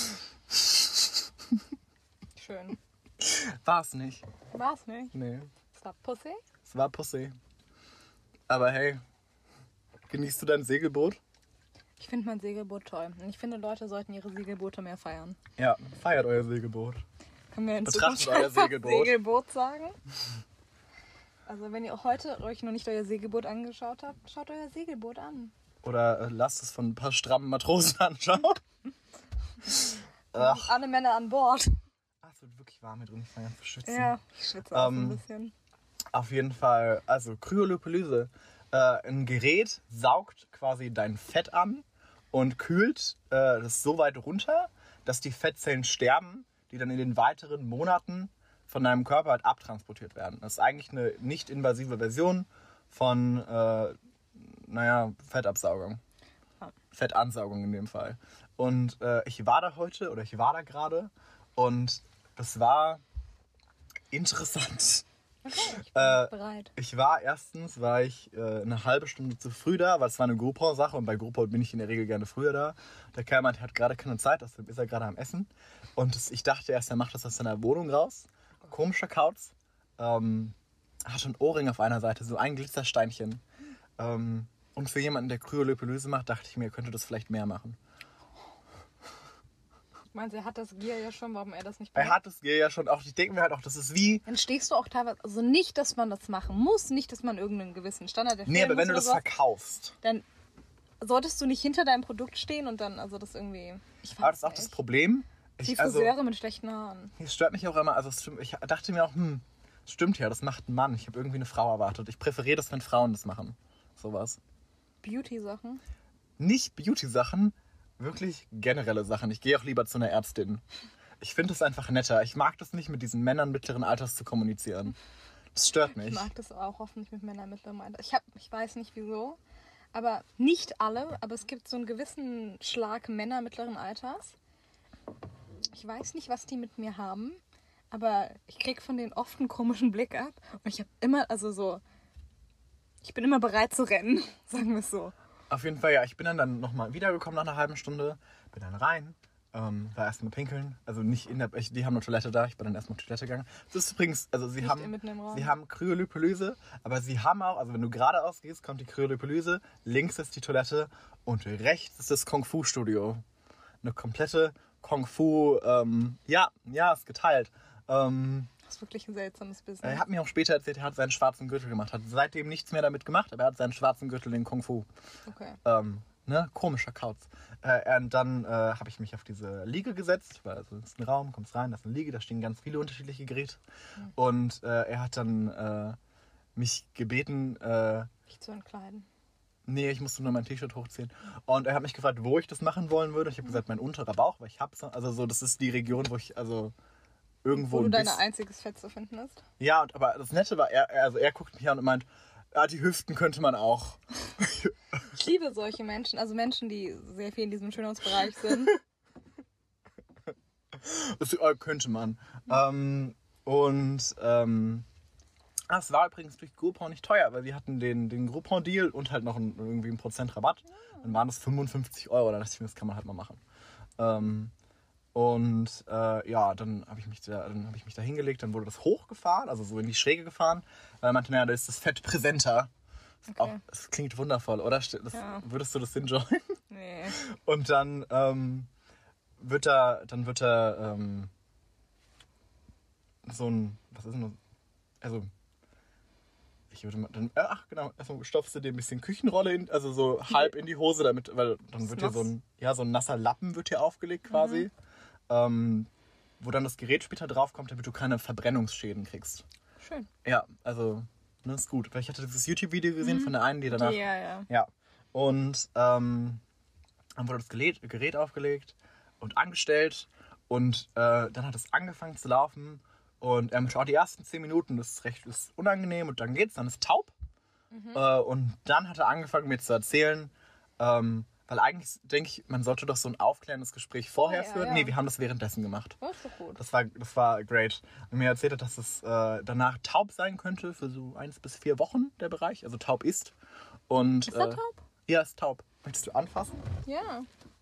Schön. War es nicht. War es nicht? Nee. Es war Pussy? Es war Pussy. Aber hey, genießt du dein Segelboot? Ich finde mein Segelboot toll. Und ich finde, Leute sollten ihre Segelboote mehr feiern. Ja, feiert euer Segelboot. Können wir in Betrachtet Zukunft euer einfach Segelboot. Segelboot sagen? Also wenn ihr auch heute euch noch nicht euer Segelboot angeschaut habt, schaut euer Segelboot an. Oder äh, lasst es von ein paar strammen Matrosen anschauen. Ach. Alle Männer an Bord. Ach, es wird wirklich warm hier drin. Ich fange an zu schwitzen. Ja, ich schwitze auch Ähm, ein bisschen. Auf jeden Fall, also Kryolipolyse. Äh, ein Gerät saugt quasi dein Fett an und kühlt äh, das so weit runter, dass die Fettzellen sterben, die dann in den weiteren Monaten von deinem Körper halt abtransportiert werden. Das ist eigentlich eine nicht invasive Version von, äh, naja, Fettabsaugung. Ah. Fettansaugung in dem Fall. Und äh, ich war da heute, oder ich war da gerade, und das war interessant. Okay, ich bin Äh, bereit. Ich war erstens, war ich äh, eine halbe Stunde zu früh da, weil es war eine Groupon-Sache und bei Groupon bin ich in der Regel gerne früher da. Der Kerl meinte, er hat gerade keine Zeit, deshalb ist er gerade am Essen. Und das, ich dachte erst, er macht das aus seiner Wohnung raus. Komischer Kauz. Ähm, hat einen Ohrring auf einer Seite, so ein Glitzersteinchen. Ähm, und für jemanden, der Kryolipolyse macht, dachte ich mir, er könnte das vielleicht mehr machen. Ich meine, er hat das Gear ja schon, warum er das nicht Er hat das Gear ja schon, auch ich denke mir halt auch, das ist wie... Dann stehst du auch teilweise, also nicht, dass man das machen muss, nicht, dass man irgendeinen gewissen Standard erfüllen Nee, aber wenn muss du das oder so, verkaufst. dann solltest du nicht hinter deinem Produkt stehen und dann, also das irgendwie... Ich weiß Aber das ist auch nicht. das Problem. Die Ich, Friseure also, mit schlechten Haaren. es stört mich auch immer. Also es stimmt, ich dachte mir auch, hm, stimmt ja, das macht ein Mann. Ich habe irgendwie eine Frau erwartet. Ich präferiere das, wenn Frauen das machen. Sowas. Beauty-Sachen. Nicht Beauty-Sachen, wirklich generelle Sachen. Ich gehe auch lieber zu einer Ärztin. Ich finde es einfach netter. Ich mag das nicht, mit diesen Männern mittleren Alters zu kommunizieren. Das stört mich. Ich mag das auch hoffentlich mit Männern mittleren Alters. Ich, hab, ich weiß nicht wieso, aber nicht alle, aber es gibt so einen gewissen Schlag Männer mittleren Alters. Ich weiß nicht, was die mit mir haben, aber ich kriege von denen oft einen komischen Blick ab. Und ich habe immer, also so, ich bin immer bereit zu rennen, sagen wir es so. Auf jeden Fall, ja. Ich bin dann, dann nochmal wiedergekommen nach einer halben Stunde, bin dann rein, ähm, war erstmal pinkeln. Also nicht in der, ich, die haben eine Toilette da, ich bin dann erstmal auf die Toilette gegangen. Das ist übrigens, also sie Nicht haben, mitten im Raum. sie haben Kryolipölyse, aber sie haben auch, also wenn du geradeaus gehst, kommt die Kryolipölyse, links ist die Toilette und rechts ist das Kung-Fu-Studio. Eine komplette Kung-Fu, ähm, ja, ja, ist geteilt. Ähm, Das ist wirklich ein seltsames Business. er hat mir auch später erzählt, er hat seinen schwarzen Gürtel gemacht, hat seitdem nichts mehr damit gemacht, aber er hat seinen schwarzen Gürtel in Kung-Fu. Okay. Ähm, ne, komischer Kauz. Äh, und dann äh, habe ich mich auf diese Liege gesetzt, weil also es ist ein Raum, kommst rein, da ist eine Liege, da stehen ganz viele unterschiedliche Geräte. Mhm. Und äh, er hat dann äh, mich gebeten, äh, Mich zu entkleiden. nee, ich musste nur mein T-Shirt hochziehen. Und er hat mich gefragt, wo ich das machen wollen würde. Ich habe gesagt, mein unterer Bauch, weil ich habe also so, das ist die Region, wo ich also irgendwo Wo du ein dein bisschen- einziges Fett zu finden hast. Ja, und, aber das Nette war, er, er- also er guckt mich an und meint, ja, die Hüften könnte man auch. Ich liebe solche Menschen, also Menschen, die sehr viel in diesem Schönheitsbereich sind. Das äh, könnte man. Ähm, und ähm, das war übrigens durch Groupon nicht teuer, weil die hatten den, den Groupon-Deal und halt noch ein, irgendwie einen Prozent Rabatt. Dann waren das fünfundfünfzig Euro. Da dachte ich mir, das kann man halt mal machen. Ähm, und äh, ja, dann habe ich, mich da- dann hab ich mich da hingelegt, dann wurde das hochgefahren, also so in die Schräge gefahren, weil er meinte, naja, da ist das Fett präsenter. Okay. Auch, das klingt wundervoll, oder? Das, Ja. Würdest du das enjoyen? Nee. Und dann ähm, wird er, dann wird er ähm, so ein, was ist denn das? Also, ich würde mal, dann, äh, ach genau, erstmal stopfst du dir ein bisschen Küchenrolle in, also so halb in die Hose, damit, weil dann wird dir so ein, ja, so ein nasser Lappen wird dir aufgelegt quasi, ähm, wo dann das Gerät später draufkommt, damit du keine Verbrennungsschäden kriegst. Schön. Ja, also, ne, ist gut. Weil ich hatte dieses YouTube-Video gesehen von der einen, die danach... Ja, ja. Ja. Und ähm, dann wurde das Gerät, Gerät aufgelegt und angestellt und äh, dann hat es angefangen zu laufen und er meinte, oh, die ersten zehn Minuten, das ist recht ist unangenehm und dann geht's, dann ist taub. Mhm. Äh, und dann hat er angefangen mir zu erzählen, ähm, weil eigentlich denke ich, man sollte doch so ein aufklärendes Gespräch vorher Oh, ja, führen. ja. Nee, wir haben das währenddessen gemacht. Das ist doch gut. Das war, das war great. Und mir erzählt hat, dass es äh, danach taub sein könnte für so eins bis vier Wochen, der Bereich. Also taub ist. Und, Ist er äh, taub? Ja, ist taub. Möchtest du anfassen? Ja.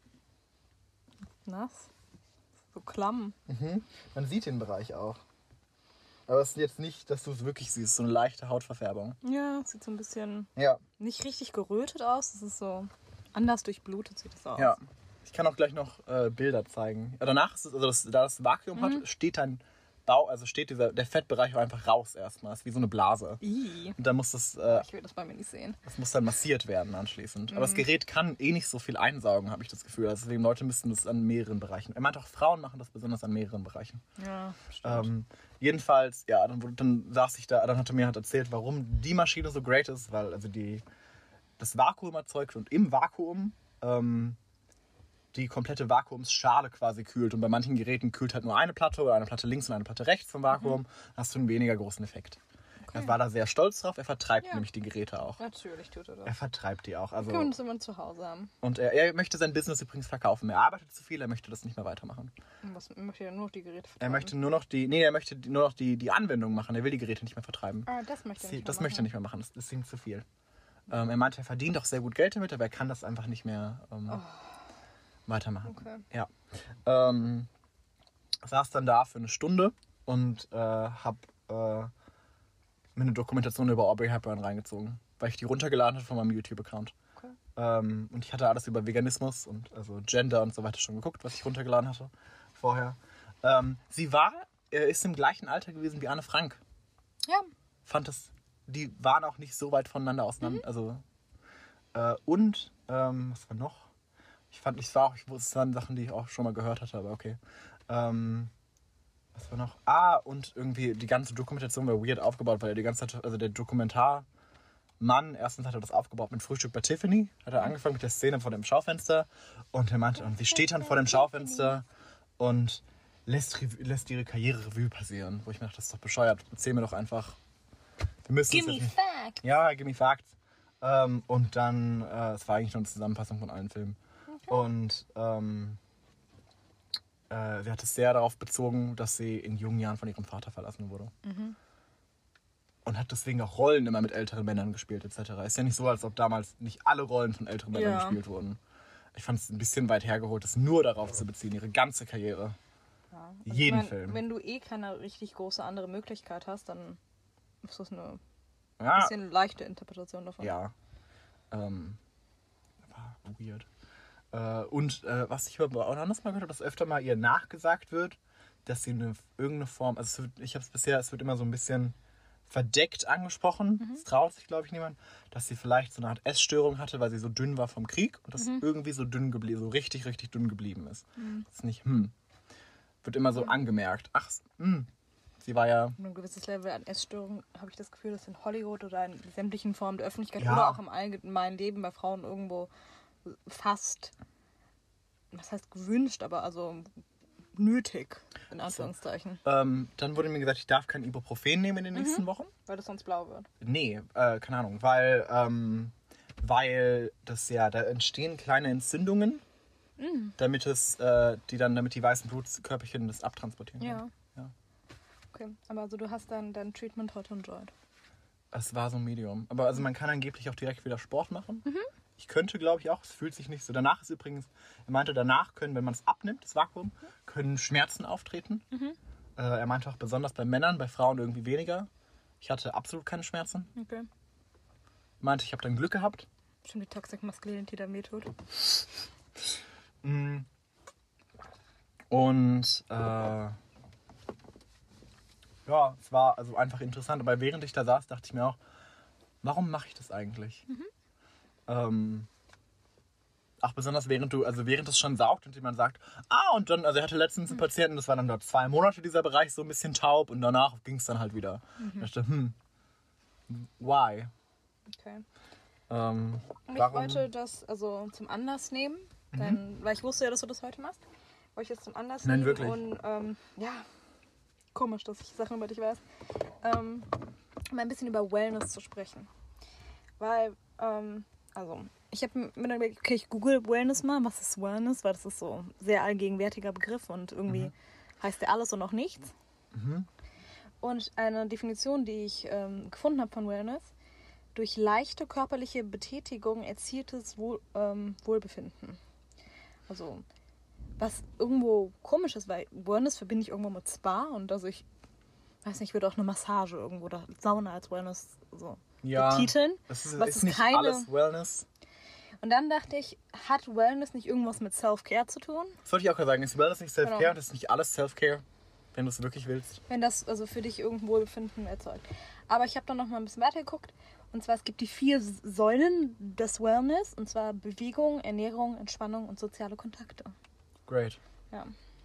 Nass. So klamm. Mhm. Man sieht den Bereich auch. Aber es ist jetzt nicht, dass du es wirklich siehst. So eine leichte Hautverfärbung. Ja, sieht so ein bisschen Ja. nicht richtig gerötet aus. Es ist so anders durchblutet sieht es aus. Ja. Ich kann auch gleich noch äh, Bilder zeigen. Ja, danach ist es, also das, da das Vakuum Mhm. hat, steht dein Bauch, also steht dieser, der Fettbereich auch einfach raus erstmal. Ist wie so eine Blase. Ih. Und dann muss das, äh, Ich will das bei mir nicht sehen. das muss dann massiert werden anschließend. Mhm. Aber das Gerät kann eh nicht so viel einsaugen, habe ich das Gefühl. Also deswegen Leute müssten das an mehreren Bereichen. Er meint auch, Frauen machen das besonders an mehreren Bereichen. Ja, stimmt. Ähm, jedenfalls, ja, dann, wurde, dann saß ich da, dann hat er mir halt erzählt, warum die Maschine so great ist, weil also die das Vakuum erzeugt und im Vakuum ähm, die komplette Vakuumsschale quasi kühlt. Und bei manchen Geräten kühlt halt nur eine Platte oder eine Platte links und eine Platte rechts vom Vakuum. Dann hast du einen weniger großen Effekt. Er war da sehr stolz drauf. Er vertreibt Ja. nämlich die Geräte auch. Natürlich tut er Er das. vertreibt die auch. Wir Also, können das immer zu Hause haben. und er, er möchte sein Business übrigens verkaufen. Er arbeitet zu viel, er möchte das nicht mehr weitermachen. Und was möchte er nur noch die Geräte Er vertreiben? möchte nur noch die, nee, er möchte die- nur noch die, die Anwendung machen. Er will die Geräte nicht mehr vertreiben. Ah, das möchte er Sie- nicht das mehr möchte er nicht mehr machen. Das, das ist ihm zu viel. Ähm, er meinte, er verdient auch sehr gut Geld damit, aber er kann das einfach nicht mehr ähm, weitermachen. Okay. Ja. Ähm, saß dann da für eine Stunde und äh, hab äh, mir eine Dokumentation über Audrey Hepburn reingezogen, weil ich die runtergeladen hatte von meinem YouTube-Account. Okay. Ähm, und ich hatte alles über Veganismus und also Gender und so weiter schon geguckt, was ich runtergeladen hatte vorher. Ähm, sie war, äh, ist im gleichen Alter gewesen wie Anne Frank. Ja, Fand es, die waren auch nicht so weit voneinander auseinander. Also, äh, und Ähm, was war noch? Ich fand, ich war auch, ich wusste, es waren Sachen, die ich auch schon mal gehört hatte, aber okay. Ähm, was war noch? Ah, und irgendwie die ganze Dokumentation war weird aufgebaut, weil er die ganze Zeit, also der Dokumentarmann, erstens hat er das aufgebaut mit Frühstück bei Tiffany, hat er angefangen mit der Szene vor dem Schaufenster und er meinte, und sie steht dann vor dem Schaufenster und lässt, lässt ihre Karriere Revue passieren, wo ich mir dachte, das ist doch bescheuert, erzähl mir doch einfach. Wir müssen Gimme Facts. Ja, gimme Facts. Ähm, und dann, äh, es war eigentlich nur eine Zusammenfassung von allen Filmen. Okay. Und ähm, äh, sie hat es sehr darauf bezogen, dass sie in jungen Jahren von ihrem Vater verlassen wurde. Mhm. Und hat deswegen auch Rollen immer mit älteren Männern gespielt, et cetera. Ist ja nicht so, als ob damals nicht alle Rollen von älteren Männern ja. gespielt wurden. Ich fand es ein bisschen weit hergeholt, das nur darauf zu beziehen, ihre ganze Karriere. Ja. Also Jeden ich mein, Film. Wenn du eh keine richtig große andere Möglichkeit hast, dann ist das eine ja. bisschen leichte Interpretation davon. Ja. Ähm, war weird. Äh, und äh, was ich aber auch anders mal gehört habe, dass öfter mal ihr nachgesagt wird, dass sie eine irgendeine Form, also es wird, ich habe es bisher, es wird immer so ein bisschen verdeckt angesprochen, mhm. das traut sich glaube ich niemand, dass sie vielleicht so eine Art Essstörung hatte, weil sie so dünn war vom Krieg und das mhm. irgendwie so dünn geblieben, so richtig, richtig dünn geblieben ist. Mhm. Das ist nicht, hm. Wird immer so mhm. angemerkt. Ach, hm. Sie war ja... Ein gewisses Level an Essstörung, habe ich das Gefühl, dass in Hollywood oder in sämtlichen Formen der Öffentlichkeit ja. oder auch im allgemeinen Leben bei Frauen irgendwo fast, was heißt gewünscht, aber also nötig, in Anführungszeichen. So. Ähm, dann wurde mir gesagt, ich darf kein Ibuprofen nehmen in den mhm. nächsten Wochen. Weil das sonst blau wird. Nee, äh, keine Ahnung, weil, ähm, weil das ja, da entstehen kleine Entzündungen, mhm. damit es, äh, die dann, damit die weißen Blutkörperchen das abtransportieren ja. können. Ja. Okay, aber also du hast dann dein Treatment heute enjoyed. Es war so ein Medium. Aber also man kann angeblich auch direkt wieder Sport machen. Mhm. Ich könnte, glaube ich, auch. Es fühlt sich nicht so. Danach ist übrigens, er meinte, danach können, wenn man es abnimmt, das Vakuum, können Schmerzen auftreten. Mhm. Äh, er meinte auch besonders bei Männern, bei Frauen irgendwie weniger. Ich hatte absolut keine Schmerzen. Okay. Er meinte, ich habe dann Glück gehabt. Schon die Toxic Masculinity da wehtut. Mm. Und äh, ja, es war also einfach interessant. Aber während ich da saß, dachte ich mir auch, warum mache ich das eigentlich? Mhm. Ähm, auch besonders während du, also während es schon saugt und jemand sagt, ah, und dann, also er hatte letztens einen Patienten, das war dann dort zwei Monate dieser Bereich so ein bisschen taub und danach ging es dann halt wieder. Mhm. Ich dachte, hm, why? Okay. Ähm, und ich wollte das also zum Anlass nehmen, mhm. denn, weil ich wusste ja, dass du das heute machst, wollte ich das zum Anlass Nein, nehmen wirklich. und ähm, ja, komisch, dass ich Sachen über dich weiß, ähm, um ein bisschen über Wellness zu sprechen. Weil, ähm, also, ich habe mir dann überlegt, okay, ich google Wellness mal, was ist Wellness, weil das ist so ein sehr allgegenwärtiger Begriff und irgendwie mhm. heißt der alles und auch nichts. Mhm. Und eine Definition, die ich ähm, gefunden habe von Wellness, durch leichte körperliche Betätigung erzieltes Wohl, ähm, Wohlbefinden. Also, was irgendwo komisch ist, weil Wellness verbinde ich irgendwo mit Spa und also ich weiß nicht, ich würde auch eine Massage irgendwo oder Sauna als Wellness so ja, betiteln. Das ist, was ist ist nicht keine... alles Wellness. Und dann dachte ich, hat Wellness nicht irgendwas mit Self-Care zu tun? Das wollte ich auch gerade sagen, ist Wellness nicht Self-Care? Genau. Das ist nicht alles Self-Care, wenn du es wirklich willst. Wenn das also für dich irgendwo Wohlbefinden erzeugt. Aber ich habe dann noch mal ein bisschen weiter geguckt. Und zwar, es gibt die vier Säulen des Wellness. Und zwar Bewegung, Ernährung, Entspannung und soziale Kontakte. Great. Ja.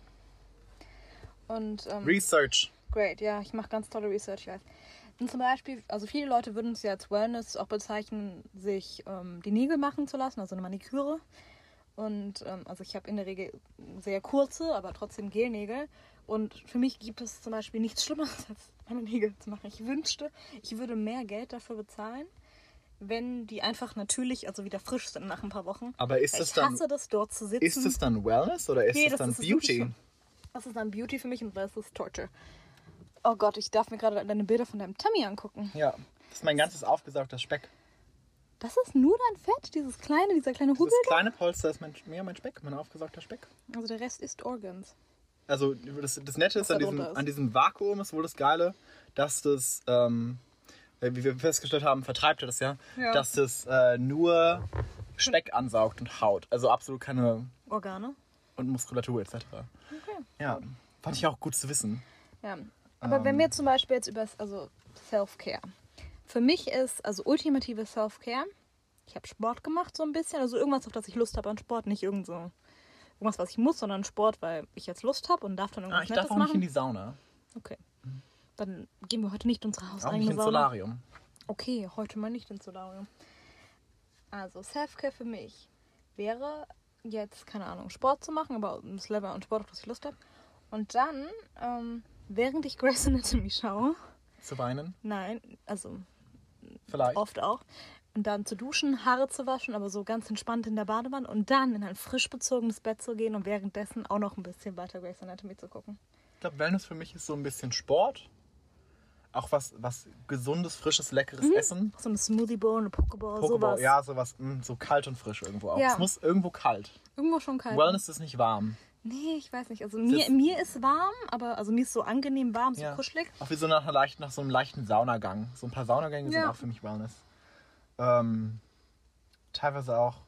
Und, ähm, Research. Great, ja. Ich mache ganz tolle Research, ich weiß. Und zum Beispiel, also viele Leute würden es ja als Wellness auch bezeichnen, sich ähm, die Nägel machen zu lassen, also eine Maniküre. Und ähm, also ich habe in der Regel sehr kurze, aber trotzdem Gelnägel. Und für mich gibt es zum Beispiel nichts Schlimmeres, als meine Nägel zu machen. Ich wünschte, ich würde mehr Geld dafür bezahlen, wenn die einfach natürlich, also wieder frisch sind nach ein paar Wochen. Aber ist das ich dann, hasse das, dort zu sitzen. Ist das dann Wellness oder ist nee, das, das dann ist Beauty? Das ist dann Beauty für mich und das ist Torture. Oh Gott, ich darf mir gerade deine Bilder von deinem Tummy angucken. Ja, das ist mein ganzes aufgesaugter Speck. Das ist nur dein Fett, dieses kleine, dieser kleine Hubel? Das kleine Polster ist mein, mehr mein Speck, mein aufgesaugter Speck. Also der Rest ist Organs. Also das, das Nette ist an, diesem, ist an diesem Vakuum ist wohl das Geile, dass das, ähm, wie wir festgestellt haben, vertreibt er das ja, ja. dass das äh, nur Speck ansaugt und Haut. Also absolut keine Organe und Muskulatur et cetera. Okay. Ja, fand ich auch gut zu wissen. Ja, aber ähm, wenn wir zum Beispiel jetzt über also Self-Care. Für mich ist also ultimative Self-Care Ich habe Sport gemacht so ein bisschen. Also irgendwas, auf das ich Lust habe an Sport. Nicht irgend so irgendwas, was ich muss, sondern Sport, weil ich jetzt Lust habe und darf dann irgendwas Ah, ich Nettes darf auch machen. nicht in die Sauna. Okay. Dann gehen wir heute nicht in unsere Auch hauseigene nicht ins Sauna. Solarium. Okay, heute mal nicht ins Solarium. Also Self-Care für mich wäre jetzt, keine Ahnung, Sport zu machen, aber das Level an Sport, auf das ich Lust habe. Und dann, ähm, während ich Grey's Anatomy schaue, Zu weinen? nein, also Vielleicht. oft auch, und dann zu duschen, Haare zu waschen, aber so ganz entspannt in der Badewanne und dann in ein frisch bezogenes Bett zu gehen und währenddessen auch noch ein bisschen weiter Grey's Anatomy zu gucken. Ich glaube, Wellness für mich ist so ein bisschen Sport. Auch was, was gesundes, frisches, leckeres Mhm. Essen. So eine Smoothie Bowl, eine Pokeball, Pokeball, sowas. ja, sowas. Mh, so kalt und frisch irgendwo auch. Ja. Es muss irgendwo kalt. Irgendwo schon kalt. Wellness ist nicht warm. Nee, ich weiß nicht. Also mir, ist- mir ist warm, aber also mir ist so angenehm warm, so Ja. kuschelig. Auch wie so nach, einer leichten, nach so einem leichten Saunagang. So ein paar Saunagänge sind Ja. auch für mich Wellness. Ähm, teilweise auch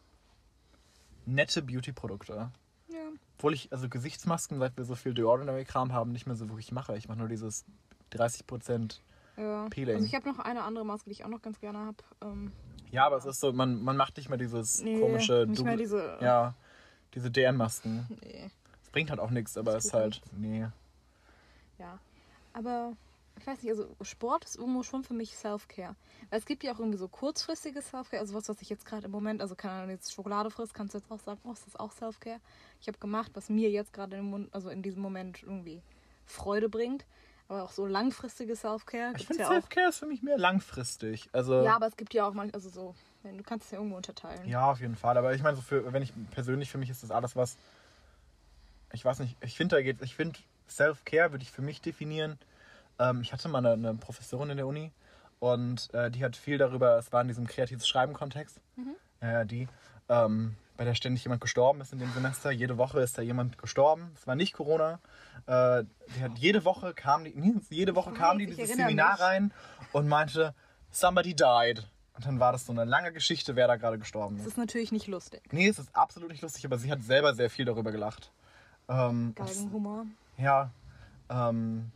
nette Beauty-Produkte. Ja. Obwohl ich also Gesichtsmasken, seit wir so viel Deodorant-Kram haben, nicht mehr so wirklich mache. Ich mache nur dieses dreißig Prozent Ja. Peeling. Also ich habe noch eine andere Maske, die ich auch noch ganz gerne habe. Ähm, Ja, aber es ist so, man, man macht nicht mehr dieses nee, komische... nicht mehr diese... Ja, diese D M-Masken. Nee. Es bringt halt auch nichts, aber es Das ist tut halt... Nee. Ja. Aber ich weiß nicht, also Sport ist irgendwo schon für mich Self-Care. Weil es gibt ja auch irgendwie so kurzfristige Self-Care, also was, was ich jetzt gerade im Moment, also keine Ahnung, jetzt Schokolade frisst, kannst du jetzt auch sagen, oh, ist das auch Self-Care? Ich habe gemacht, was mir jetzt gerade im Mund, also in diesem Moment irgendwie Freude bringt. Aber auch so langfristige Self-Care Ich gibt's finde, ja auch. Self-Care ist für mich mehr langfristig. Also, Ja, aber es gibt ja auch manchmal, also so, du kannst es ja irgendwo unterteilen. ja, auf jeden Fall. Aber ich meine, so für, wenn ich persönlich, für mich ist das alles, was... Ich weiß nicht, ich finde, da geht... Ich finde, Self-Care würde ich für mich definieren. Ähm, ich hatte mal eine, eine Professorin in der Uni und äh, die hat viel darüber, es war in diesem kreatives Schreiben-Kontext, Mhm. äh, die, ähm, bei der ständig jemand gestorben ist in dem Semester. Jede Woche ist da jemand gestorben. Es war nicht Corona. Äh, die hat, jede Woche kam die, nie- jede Woche Ich kam die weiß, in ich dieses erinnere Seminar mich. rein und meinte, somebody died. Und dann war das so eine lange Geschichte, wer da gerade gestorben Das ist. ist natürlich nicht lustig. Nee, es ist absolut nicht lustig, aber sie hat selber sehr viel darüber gelacht. Ähm, das- Galgenhumor. ja. Ähm,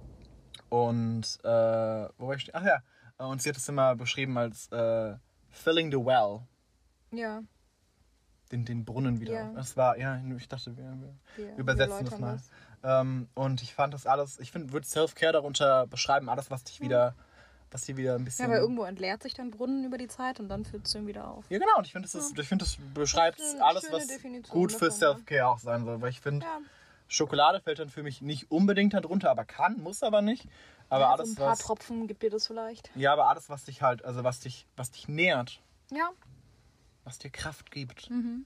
und, äh, wo war ich? stehen? Ach ja. Äh, Und sie hat es immer beschrieben als äh, filling the well. Ja, Den, den Brunnen wieder. Ja. Das war, ja, ich dachte, wir, wir wir übersetzen das erläutern mal. Ähm, und ich fand das alles, ich finde, würde Self-Care darunter beschreiben, alles, was dich wieder, was dir wieder ein bisschen. Ja, weil irgendwo entleert sich dein Brunnen über die Zeit und dann füllt es ihn wieder auf. Ja, genau. Und ich finde, das, ist- ich finde, das beschreibt Das ist eine alles, schöne was Definition gut für davon, ja. Self-Care auch sein soll. Weil ich finde, Ja, Schokolade fällt dann für mich nicht unbedingt darunter, aber kann, muss aber nicht. Aber ja, alles, so ein paar was. Tropfen gibt dir das vielleicht. Ja, aber alles, was dich halt, also was dich, was dich nährt, Ja, was dir Kraft gibt.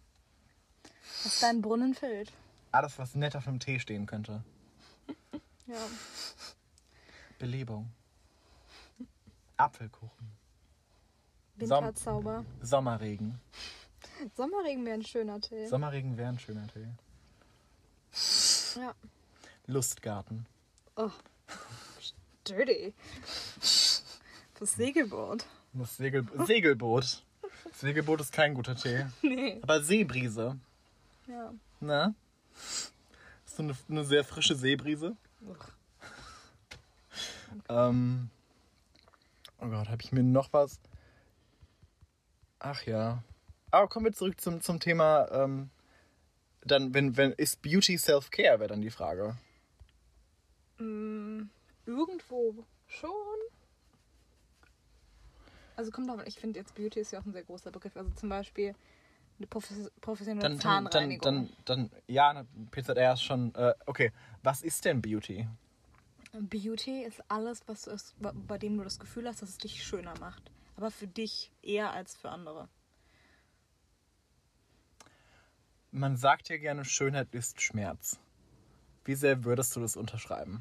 was deinen Brunnen füllt. Alles, was nett auf einem Tee stehen könnte. Ja. Belebung. Apfelkuchen. Winterzauber. Sommerregen. Sommerregen wäre ein schöner Tee. Sommerregen wäre ein schöner Tee. Ja. Lustgarten. Oh. Dirty. Das Segelboot. Das Segel Segelboot. Segelboot ist kein guter Tee. Nee. Aber Seebrise. Ja. Ne? So eine, eine sehr frische Seebrise. Uch. Ähm, oh Gott, habe ich mir noch was? Ach ja. Aber kommen wir zurück zum, zum Thema. Ähm, dann, wenn, wenn, ist Beauty Self-Care, wäre dann die Frage. Mm, irgendwo schon. Also kommt drauf an, ich finde jetzt Beauty ist ja auch ein sehr großer Begriff. Also zum Beispiel eine profes- professionelle Dann, dann, dann, Zahnreinigung. dann, dann, ja, eine P Z R ist schon. Äh, okay, was ist denn Beauty? Beauty ist alles, was du ist, bei dem du das Gefühl hast, dass es dich schöner macht. Aber für dich eher als für andere. Man sagt ja gerne, Schönheit ist Schmerz. Wie sehr würdest du das unterschreiben?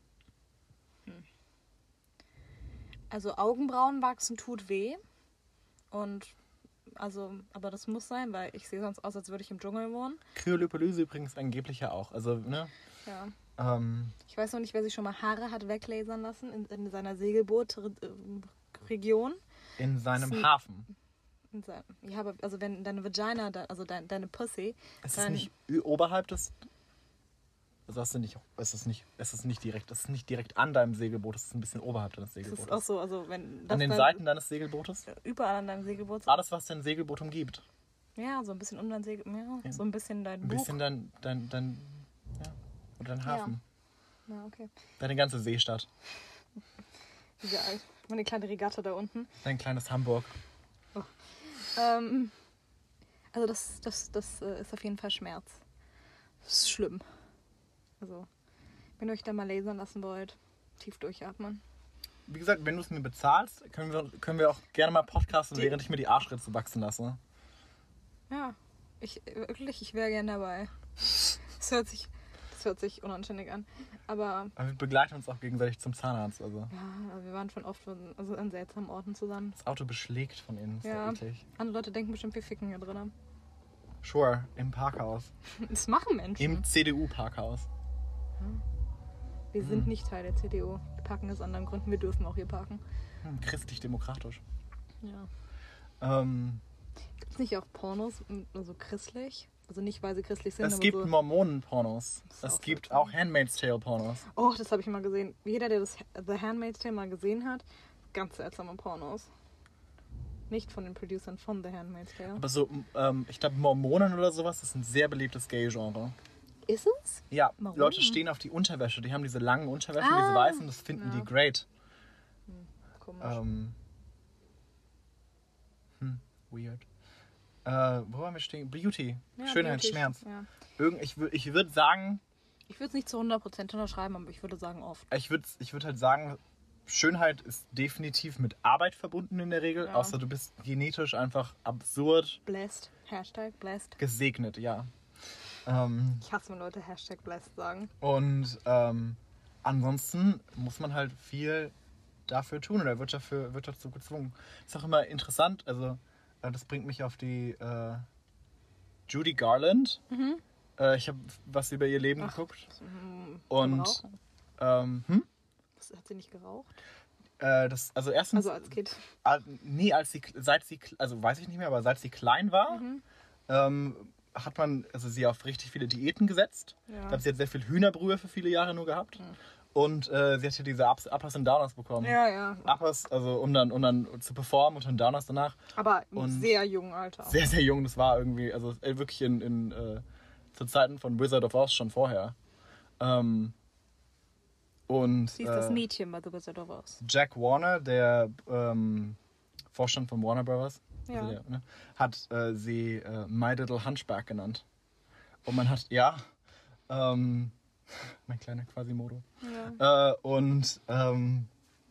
Also Augenbrauen wachsen tut weh. Und also, aber das muss sein, weil ich sehe sonst aus, als würde ich im Dschungel wohnen. Kryolipolyse übrigens angeblich ja auch. Also, ne? Ja. Ähm, Ich weiß noch nicht, wer sich schon mal Haare hat weglasern lassen in, in seiner Segelboot-Region. in seinem Sie- Hafen. In sein- Ja, aber also wenn deine Vagina, da- also dein, deine Pussy, Ist es dann nicht ü- oberhalb des. Also hast du nicht, es ist nicht, es ist nicht direkt, es ist nicht direkt an deinem Segelboot, es ist ein bisschen oberhalb deines Das Segelbootes. ist auch so, also wenn das An den dann Seiten deines Segelbootes? überall an deinem Segelboot. Alles, was dein Segelboot umgibt. Ja, so ein bisschen um dein Segel, ja, Ja. so ein bisschen dein Ein Buch. bisschen dein, dein, dein, ja, oder dein Hafen. Ja, okay. Deine ganze Seestadt. Egal. Meine kleine Regatta da unten. Dein kleines Hamburg. Ähm, also das, das, das äh, ist auf jeden Fall Schmerz. Das ist schlimm. Also, wenn ihr euch da mal lasern lassen wollt, tief durchatmen. Wie gesagt, wenn du es mir bezahlst, können wir, können wir auch gerne mal podcasten, Die- während ich mir die Arschritze wachsen lasse. Ja, ich wirklich, ich wäre gern dabei. Das hört sich, das hört sich unanständig an. Aber Aber wir begleiten uns auch gegenseitig zum Zahnarzt. Also. ja, wir waren schon oft von, also an seltsamen Orten zusammen. Das Auto beschlägt von innen. Ist ja Ja. eklig. Andere Leute denken bestimmt, wir ficken hier drin. Sure, im Parkhaus. Das machen Menschen. Im C D U-Parkhaus. Wir sind nicht Teil der C D U. Wir parken aus anderen Gründen. Wir dürfen auch hier parken. Hm, christlich-demokratisch. Ja. Ähm, Gibt es nicht auch Pornos, also christlich? Also nicht, weil sie christlich sind, es aber gibt so... Mormonen-Pornos. ist Es auch gibt seltsam. auch Handmaid's Tale-Pornos. Oh, das habe ich mal gesehen. Jeder, der das The Handmaid's Tale mal gesehen hat, ganz seltsame Pornos. Nicht von den Producern von The Handmaid's Tale. Aber so, ähm, ich glaube, Mormonen oder sowas ist ein sehr beliebtes Gay-Genre. Ist es? Ja, Warum? Leute stehen auf die Unterwäsche. Die haben diese langen Unterwäsche, Ah, diese weißen, das finden ja. die great. Komisch. Ähm, hm, weird. Äh, wo waren wir stehen? Beauty. Ja, Schönheit, Beauty. Schmerz. Ja. Irgend, ich wür- ich würde sagen, Ich würde es nicht zu hundert Prozent unterschreiben, aber ich würde sagen oft. ich würde ich würd halt sagen, Schönheit ist definitiv mit Arbeit verbunden in der Regel. Ja. Außer du bist genetisch einfach absurd Blessed. Hashtag blessed. gesegnet, ja. Ähm, Ich hasse, wenn Leute Hashtag blessed sagen. und ähm, ansonsten muss man halt viel dafür tun oder wird, dafür, wird dazu gezwungen. Ist auch immer interessant, also äh, das bringt mich auf die äh, Judy Garland. Mhm. Äh, ich habe was über ihr Leben Ach. geguckt. Hm, Und Rauchen. ähm, hm? Das hat sie nicht geraucht? äh, das, also erstens, Also als Kind. Al- nee, als sie, seit sie, also weiß ich nicht mehr, aber seit sie klein war, Mhm. ähm, hat man also sie auf richtig viele Diäten gesetzt. Ja. Ich glaube, sie hat sehr viel Hühnerbrühe für viele Jahre nur gehabt. Mhm. Und äh, sie hat ja diese Ups, Uppers und Downers bekommen. Ja, ja. Uppers, also um dann, um dann zu performen und dann Downers danach. Aber im Und sehr jungen Alter. Sehr, sehr jung, das war irgendwie, also äh, wirklich in, in äh, zu Zeiten von Wizard of Oz schon vorher. Ähm, und Sie ist das äh, Mädchen bei The Wizard of Oz. Jack Warner, der ähm, Vorstand von Warner Bros., Ja. also der, ne, hat äh, sie äh, My Little Hunchback genannt. Und man hat, ja, ähm, mein kleiner Quasimodo. Ja. Äh, und ähm,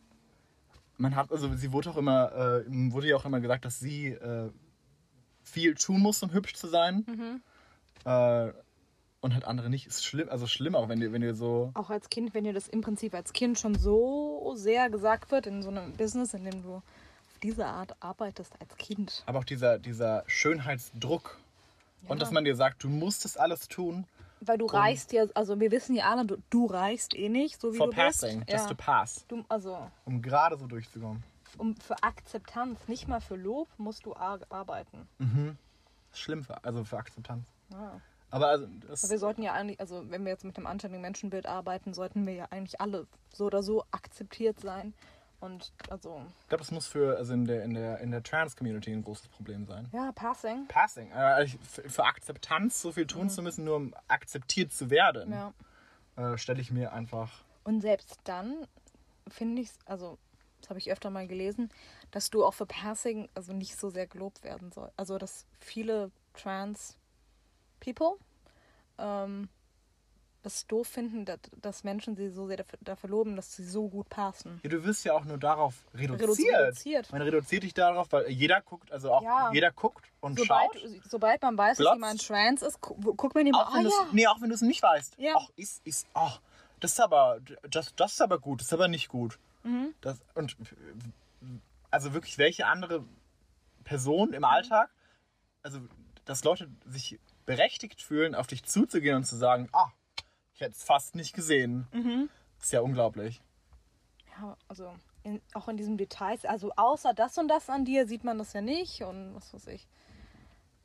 man hat, also sie wurde auch immer, äh, wurde ja auch immer gesagt, dass sie äh, viel tun muss, um hübsch zu sein. Mhm. Äh, und halt andere nicht. Ist schlimm, also schlimm auch, wenn ihr, wenn ihr so. Auch als Kind, wenn dir das im Prinzip als Kind schon so sehr gesagt wird, in so einem Business, in dem du auf diese Art arbeitest als Kind. Aber auch dieser, dieser Schönheitsdruck. Ja. Und dass man dir sagt, du musst das alles tun. Weil du reichst ja, also wir wissen ja alle, du, du reichst eh nicht, so wie For du passing, bist. just Ja. to pass. Du, also, Um gerade so durchzukommen. um für Akzeptanz, nicht mal für Lob, musst du ar- arbeiten. Mhm. Schlimm, für, also für Akzeptanz. Ja. Aber also, das, Aber wir sollten ja eigentlich, also wenn wir jetzt mit dem anständigen Menschenbild arbeiten, sollten wir ja eigentlich alle so oder so akzeptiert sein. Und also, ich glaube, das muss für, also in der, in der, in der Trans-Community ein großes Problem sein. ja, Passing. Passing. Äh, für, für Akzeptanz so viel tun zu müssen, nur um akzeptiert zu werden, Ja. äh, stelle ich mir einfach. Und selbst dann finde ich es, also das habe ich öfter mal gelesen, dass du auch für Passing also nicht so sehr gelobt werden soll. Also dass viele Trans People ähm, das doof finden, dass, dass Menschen sie so sehr dafür, dafür loben, dass sie so gut passen. Ja, du wirst ja auch nur darauf reduziert. Redu- reduziert. Man reduziert dich darauf, weil jeder guckt, also auch Ja. jeder guckt und Sobald, schaut. sobald man weiß, dass glotzt. jemand trans ist, gu guckt man ihm Auch auch, wenn oh, du's- ja. nee, auch wenn du es nicht weißt. Ja. Ach, ist, ist, ach, das ist aber, das, das ist aber gut, das ist aber nicht gut. Mhm. Das, und also wirklich, welche andere Person im Alltag, also dass Leute sich berechtigt fühlen, auf dich zuzugehen und zu sagen, ah, ich hätte es fast nicht gesehen. Mhm. Ist ja unglaublich. Ja, also in, auch in diesen Details, also außer das und das an dir sieht man das ja nicht und was weiß ich.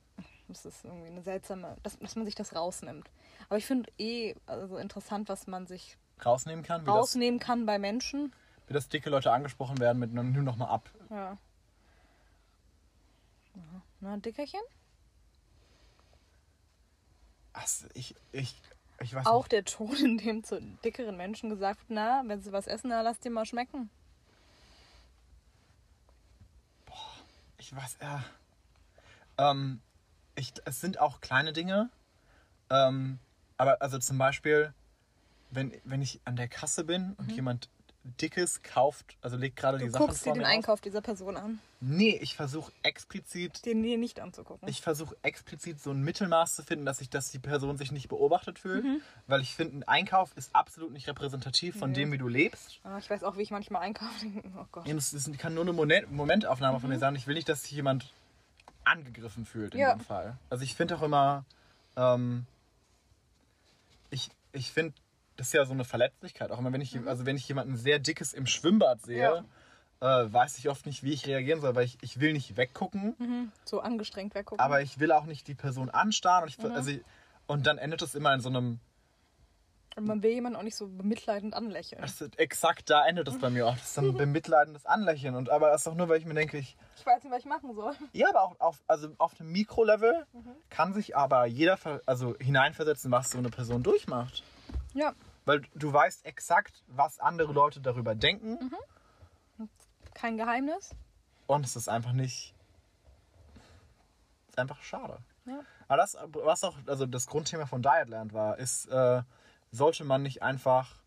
Das ist irgendwie eine seltsame, dass, dass man sich das rausnimmt. Aber ich finde eh also interessant, was man sich rausnehmen kann. Wie rausnehmen das, kann bei Menschen. Wie das dicke Leute angesprochen werden mit nimm noch mal ab. Ja. Na, ein Dickerchen? Also ich, ich, ich weiß Auch nicht. der Ton, in dem zu dickeren Menschen gesagt wird, na, wenn sie was essen, dann lass dir mal schmecken. Boah, ich weiß, ja. Ähm, ich, es sind auch kleine Dinge. Ähm, aber also zum Beispiel, wenn, wenn ich an der Kasse bin und mhm. jemand Dickes kauft, also legt gerade die Sachen vor mir. Du guckst dir den Einkauf dieser Person an. Nee, ich versuche explizit... Den dir nicht anzugucken. Ich versuche explizit so ein Mittelmaß zu finden, dass, ich, dass die Person sich nicht beobachtet fühlt. Mhm. Weil ich finde, ein Einkauf ist absolut nicht repräsentativ von nee. dem, wie du lebst. Ah, ich weiß auch, wie ich manchmal einkaufe. Oh Gott. Es ist, kann nur eine Moment, Momentaufnahme mhm. von dir sein. Ich will nicht, dass sich jemand angegriffen fühlt in ja. dem Fall. Also ich finde auch immer... Ähm, ich ich finde... Das ist ja so eine Verletzlichkeit. Auch immer, wenn ich, mhm. also wenn ich jemanden sehr Dickes im Schwimmbad sehe, ja. äh, weiß ich oft nicht, wie ich reagieren soll, weil ich, ich will nicht weggucken. Mhm. So angestrengt weggucken. Aber ich will auch nicht die Person anstarren. Und, ich, mhm. also, und dann endet es immer in so einem... Und man will jemanden auch nicht so bemitleidend anlächeln. Das ist, exakt da endet es bei mir auch. Das ist ein bemitleidendes Anlächeln. Und, aber das ist auch nur, weil ich mir denke, ich... Ich weiß nicht, was ich machen soll. Ja, aber auch auf, also auf dem Mikrolevel mhm. kann sich aber jeder also hineinversetzen, was so eine Person durchmacht. Ja. Weil du weißt exakt, was andere Leute darüber denken. Mhm. Kein Geheimnis. Und es ist einfach nicht... Es ist einfach schade. Ja. Aber das, was auch also das Grundthema von Dietland war, ist, äh, sollte man nicht einfach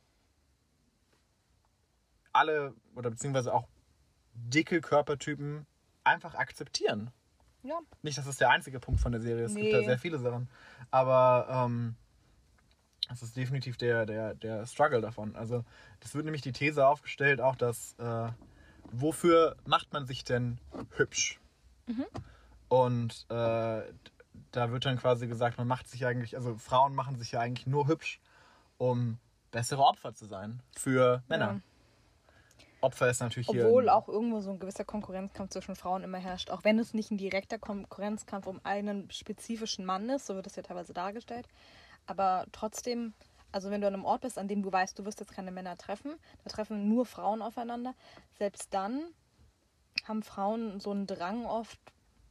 alle, oder beziehungsweise auch dicke Körpertypen einfach akzeptieren. Ja. Nicht, dass das der einzige Punkt von der Serie ist. Es nee. gibt da sehr viele Sachen. Aber... Ähm, das ist definitiv der, der, der Struggle davon. Also das wird nämlich die These aufgestellt, auch dass, äh, wofür macht man sich denn hübsch? Mhm. Und äh, da wird dann quasi gesagt, man macht sich eigentlich, also Frauen machen sich ja eigentlich nur hübsch, um bessere Opfer zu sein für Männer. Ja. Opfer ist natürlich Obwohl hier... Obwohl auch irgendwo so ein gewisser Konkurrenzkampf zwischen Frauen immer herrscht. Auch wenn es nicht ein direkter Konkurrenzkampf um einen spezifischen Mann ist, so wird das ja teilweise dargestellt. Aber trotzdem, also wenn du an einem Ort bist, an dem du weißt, du wirst jetzt keine Männer treffen, da treffen nur Frauen aufeinander, selbst dann haben Frauen so einen Drang oft,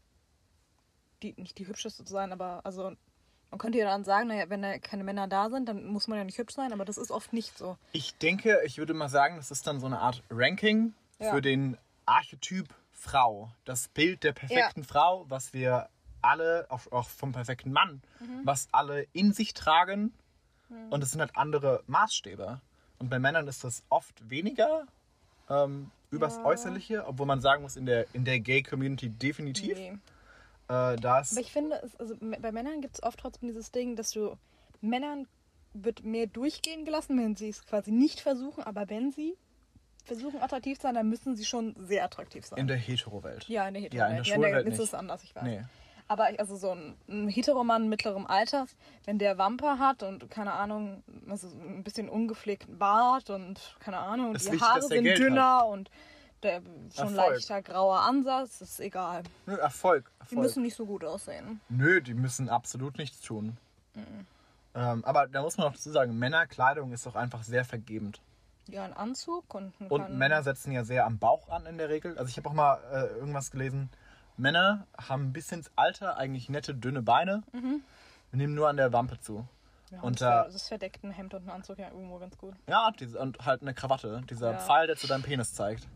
die, nicht die hübscheste zu sein, aber also man könnte ja dann sagen, naja, wenn da keine Männer da sind, dann muss man ja nicht hübsch sein, aber das ist oft nicht so. Ich denke, ich würde mal sagen, das ist dann so eine Art Ranking ja. für den Archetyp Frau. Das Bild der perfekten ja. Frau, was wir alle, auch, auch vom perfekten Mann, mhm. was alle in sich tragen. Mhm. Und es sind halt andere Maßstäbe. Und bei Männern ist das oft weniger ähm, übers ja. Äußerliche, obwohl man sagen muss, in der, in der Gay-Community definitiv. Nee. Äh, das Aber ich finde, es, also bei Männern gibt es oft trotzdem dieses Ding, dass du Männern wird mehr durchgehen gelassen, wenn sie es quasi nicht versuchen, aber wenn sie versuchen attraktiv zu sein, dann müssen sie schon sehr attraktiv sein. In der Hetero-Welt. Ja, in der Hetero-Welt. Ja, in der schwulen Welt ist nicht. es anders, ich weiß. Nee. Aber also so ein, ein Heteromann mittleren Alters, wenn der Wampe hat und keine Ahnung, also ein bisschen ungepflegten Bart und keine Ahnung, ist die wichtig, Haare sind Geld dünner hat. Und der schon Erfolg. leichter grauer Ansatz, ist egal. Nö, Erfolg, Erfolg. Die müssen nicht so gut aussehen. Nö, die müssen absolut nichts tun. Mhm. Ähm, aber da muss man auch dazu sagen, Männerkleidung ist auch einfach sehr vergebend. Ja, ein Anzug und ein Und Männer setzen ja sehr am Bauch an in der Regel. Also ich habe auch mal äh, irgendwas gelesen. Männer haben bis ins Alter eigentlich nette, dünne Beine. Mhm. Wir nehmen nur an der Wampe zu. Ja, und das, äh, das verdeckt ein Hemd und ein Anzug ja irgendwo ganz gut. Ja, diese, und halt eine Krawatte. Dieser ja. Pfeil, der zu deinem Penis zeigt.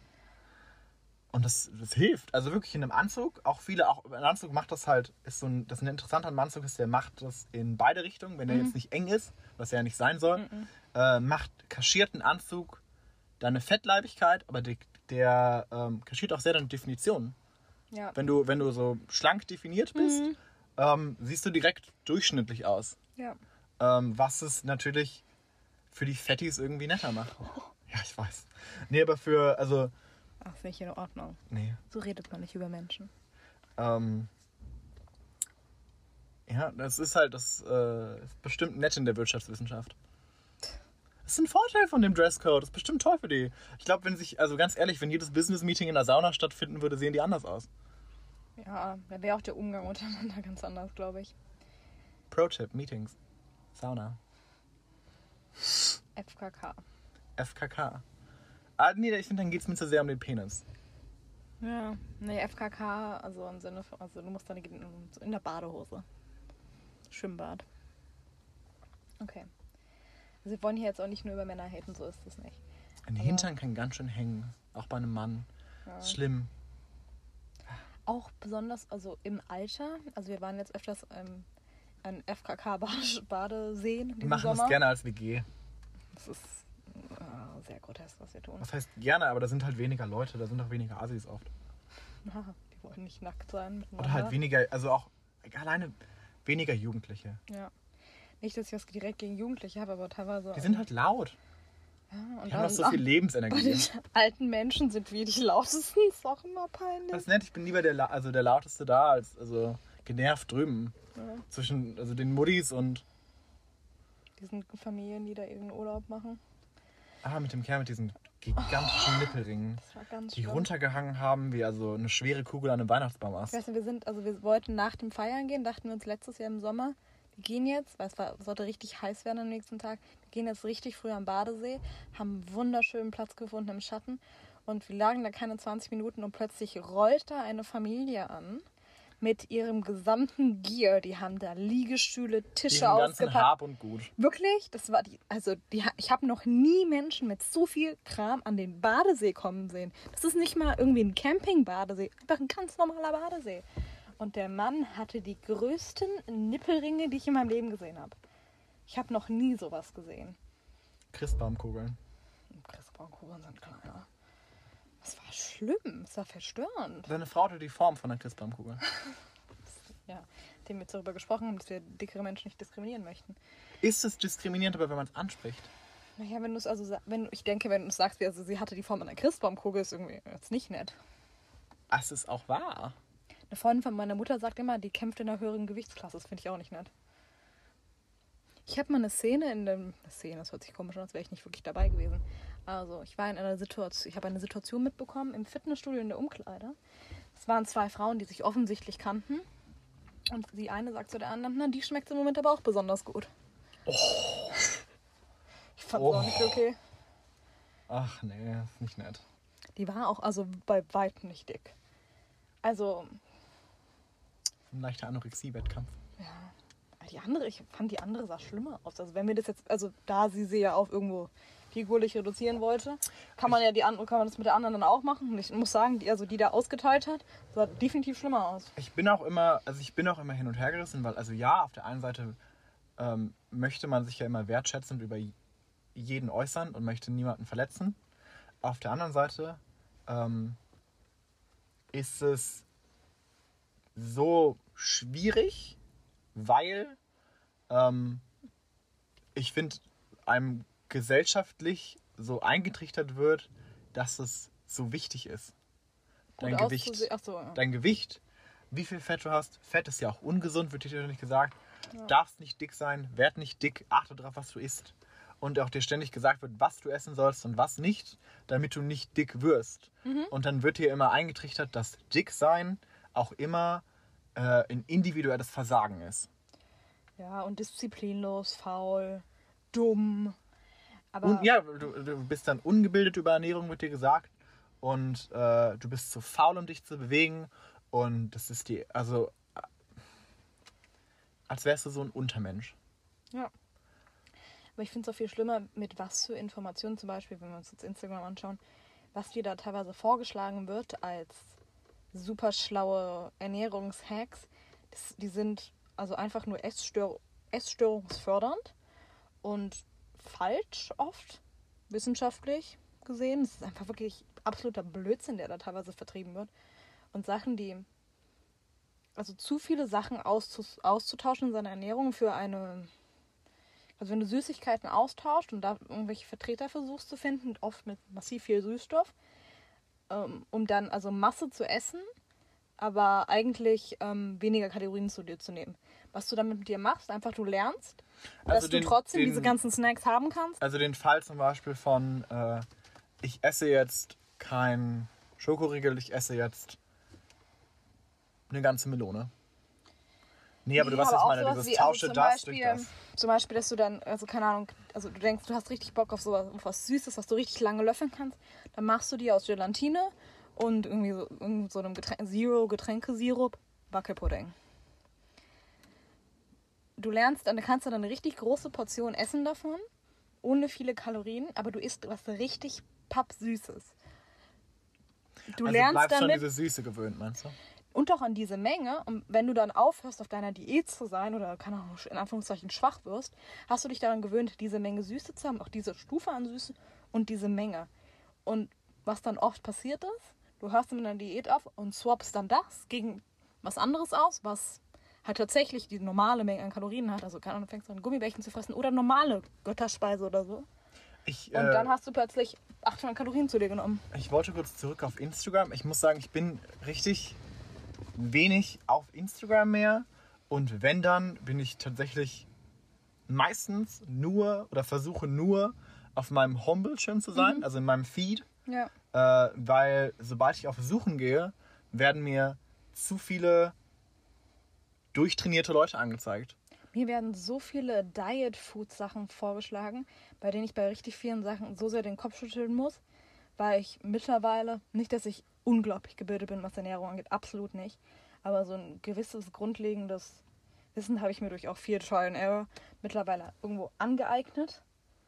Und das, das hilft. Also wirklich in einem Anzug, auch viele, auch ein Anzug macht das halt, ist so ein, das ein interessanter am Anzug ist, der macht das in beide Richtungen, wenn er mhm. jetzt nicht eng ist, was er ja nicht sein soll, mhm. äh, macht kaschierten Anzug deine Fettleibigkeit, aber der, der ähm, kaschiert auch sehr deine Definition. Ja. Wenn du, wenn du so schlank definiert bist, mhm. ähm, siehst du direkt durchschnittlich aus. Ja. Ähm, was es natürlich für die Fettis irgendwie netter macht. Ja, ich weiß. Nee, aber für, also... Ach, finde ich in Ordnung. Nee. So redet man nicht über Menschen. Ähm, ja, das ist halt, das äh, ist bestimmt nett in der Wirtschaftswissenschaft. Das ist ein Vorteil von dem Dresscode. Das ist bestimmt toll für die. Ich glaube, wenn sich, also ganz ehrlich, wenn jedes Business-Meeting in der Sauna stattfinden würde, sehen die anders aus. Ja, da wäre auch der Umgang untereinander ganz anders, glaube ich. Pro-Tip, Meetings, Sauna. F K K. F K K. Ah, nee, ich finde, dann geht es mir zu sehr um den Penis. Ja, nee, F K K, also im Sinne von, also du musst dann in der Badehose. Schwimmbad. Okay. Also wir wollen hier jetzt auch nicht nur über Männer haten, so ist es nicht. Ein Aber Hintern kann ganz schön hängen, auch bei einem Mann. Ja. Ist schlimm. Auch besonders, also im Alter, also wir waren jetzt öfters ähm, an F K K-Badeseen. Wir machen Sommer. das gerne als W G. Das ist äh, sehr grotesk, was wir tun. Was heißt gerne, aber da sind halt weniger Leute, da sind auch weniger Assis oft. Ja, die wollen nicht nackt sein. Miteinander. Oder halt weniger, also auch alleine weniger Jugendliche. Ja. Nicht, dass ich was direkt gegen Jugendliche habe, aber teilweise... Die sind halt laut. Ja, und die haben noch so auch, viel bei Lebensenergie. den alten Menschen sind wir die lautesten. Ist auch immer peinlich. Das ist nett, ich bin lieber der, La- also der Lauteste da, als also genervt drüben. Ja. Zwischen also den Muddis und... Diesen Familien, die da ihren Urlaub machen. Ah, mit dem Kerl mit diesen gigantischen oh, Nippelringen. Das war ganz die schlimm. runtergehangen haben, wie also eine schwere Kugel an einem Weihnachtsbaum Ich ist. weiß nicht, wir sind, also wir wollten nach dem Feiern gehen, dachten wir uns letztes Jahr im Sommer, wir gehen jetzt, weil es war, sollte richtig heiß werden am nächsten Tag, wir gehen jetzt richtig früh am Badesee, haben einen wunderschönen Platz gefunden im Schatten und wir lagen da keine zwanzig Minuten und plötzlich rollt da eine Familie an mit ihrem gesamten Gear. Die haben da Liegestühle, Tische Ihren ganzen ausgepackt. Hab und Gut. Wirklich, das war die, also die, ich habe noch nie Menschen mit so viel Kram an den Badesee kommen sehen. Das ist nicht mal irgendwie ein Camping-Badesee, einfach ein ganz normaler Badesee. Und der Mann hatte die größten Nippelringe, die ich in meinem Leben gesehen habe. Ich habe noch nie sowas gesehen. Christbaumkugeln. Christbaumkugeln sind kleiner. Das war schlimm, das war verstörend. Seine Frau hatte die Form von einer Christbaumkugel. Ja, dem wir darüber gesprochen haben, dass wir dickere Menschen nicht diskriminieren möchten. Ist es diskriminierend, aber wenn man es anspricht? Naja, wenn du es also, wenn ich denke, wenn du es sagst, wie, also sie hatte die Form einer Christbaumkugel, ist irgendwie jetzt nicht nett. Das ist auch wahr. Eine Freundin von meiner Mutter sagt immer, die kämpft in einer höheren Gewichtsklasse. Das finde ich auch nicht nett. Ich habe mal eine Szene in dem... Eine Szene, das hört sich komisch an, als wäre ich nicht wirklich dabei gewesen. Also, ich war in einer Situation... Ich habe eine Situation mitbekommen im Fitnessstudio in der Umkleide. Es waren zwei Frauen, die sich offensichtlich kannten. Und die eine sagt zu der anderen, na, die schmeckt im Moment aber auch besonders gut. Oh. Ich fand es Oh. auch nicht okay. Ach nee, das ist nicht nett. Die war auch also bei weitem nicht dick. Also... Ein leichter Anorexie-Wettkampf. Ja. Die andere, ich fand die andere sah schlimmer aus. Also wenn wir das jetzt, also da sie sie ja auch irgendwo figurlich reduzieren wollte, kann man ja die andere, kann man das mit der anderen dann auch machen. Und ich muss sagen, die, also die da ausgeteilt hat, sah definitiv schlimmer aus. Ich bin auch immer, also ich bin auch immer hin und her gerissen, weil, also ja, auf der einen Seite ähm, möchte man sich ja immer wertschätzend über jeden äußern und möchte niemanden verletzen. Auf der anderen Seite ähm, ist es so schwierig, weil ähm, ich finde, einem gesellschaftlich so eingetrichtert wird, dass es so wichtig ist. Dein Gut Gewicht, auszuse- Ach so, ja. dein Gewicht, wie viel Fett du hast. Fett ist ja auch ungesund, wird dir nicht gesagt. Ja. Darfst nicht dick sein, werd nicht dick, achte darauf, was du isst. Und auch dir ständig gesagt wird, was du essen sollst und was nicht, damit du nicht dick wirst. Mhm. Und dann wird dir immer eingetrichtert, dass dick sein auch immer äh, ein individuelles Versagen ist. Ja, und disziplinlos, faul, dumm. Aber Und ja, du, du bist dann ungebildet über Ernährung, wird dir gesagt. Und äh, du bist zu faul, um dich zu bewegen. Und das ist die, also, äh, als wärst du so ein Untermensch. ja. Aber ich finde es auch viel schlimmer, mit was für Informationen, zum Beispiel, wenn wir uns jetzt Instagram anschauen, was dir da teilweise vorgeschlagen wird als super schlaue Ernährungshacks. Das, die sind also einfach nur Essstör essstörungsfördernd und falsch oft, wissenschaftlich gesehen. Es ist einfach wirklich absoluter Blödsinn, der da teilweise vertrieben wird. Und Sachen, die, also zu viele Sachen auszus auszutauschen in seiner Ernährung für eine, also wenn du Süßigkeiten austauscht und da irgendwelche Vertreter versuchst zu finden, oft mit massiv viel Süßstoff, ähm, um dann also Masse zu essen, aber eigentlich ähm, weniger Kalorien zu dir zu nehmen. Was du damit mit dir machst, einfach du lernst, Also dass den- du trotzdem den- diese ganzen Snacks haben kannst. Also den Fall zum Beispiel von, äh, ich esse jetzt kein Schokoriegel, ich esse jetzt eine ganze Melone. Nee, aber Nee, du weißt, was ich meine. sowas Dieses wie, also tausche zum das Beispiel, durch das. Zum Beispiel, dass du dann, also keine Ahnung, also du denkst, du hast richtig Bock auf sowas, auf was Süßes, was du richtig lange löffeln kannst. Dann machst du dir aus Gelatine und irgendwie so, irgend so einem Getränk, Zero-Getränkesirup Wackelpudding. Du lernst, dann kannst du dann eine richtig große Portion essen davon, ohne viele Kalorien, aber du isst was richtig pappsüßes. Du Also lernst bleibst schon damit diese Süße gewöhnt, meinst du? und auch an diese Menge. Und wenn du dann aufhörst, auf deiner Diät zu sein oder keine Ahnung, in Anführungszeichen schwach wirst, hast du dich daran gewöhnt, diese Menge Süße zu haben, auch diese Stufe an Süße und diese Menge. Und was dann oft passiert ist, du hörst mit deiner Diät auf und swappst dann das gegen was anderes aus, was halt tatsächlich die normale Menge an Kalorien hat. Also keine Ahnung, du fängst an Gummibärchen zu fressen oder normale Götterspeise oder so. Ich, Und äh, dann hast du plötzlich achthundert Kalorien zu dir genommen. Ich wollte kurz zurück auf Instagram. Ich muss sagen, ich bin richtig wenig auf Instagram mehr. Und wenn dann, bin ich tatsächlich meistens nur oder versuche nur auf meinem Homebildschirm zu sein, mhm. also in meinem Feed. Ja. Äh, weil sobald ich auf Suchen gehe, werden mir zu viele durchtrainierte Leute angezeigt. Mir werden so viele Diet-Food-Sachen vorgeschlagen, bei denen ich bei richtig vielen Sachen so sehr den Kopf schütteln muss, weil ich mittlerweile, nicht, dass ich unglaublich gebildet bin, was Ernährung angeht, absolut nicht, aber so ein gewisses grundlegendes Wissen habe ich mir durch auch viel Trial and Error mittlerweile irgendwo angeeignet,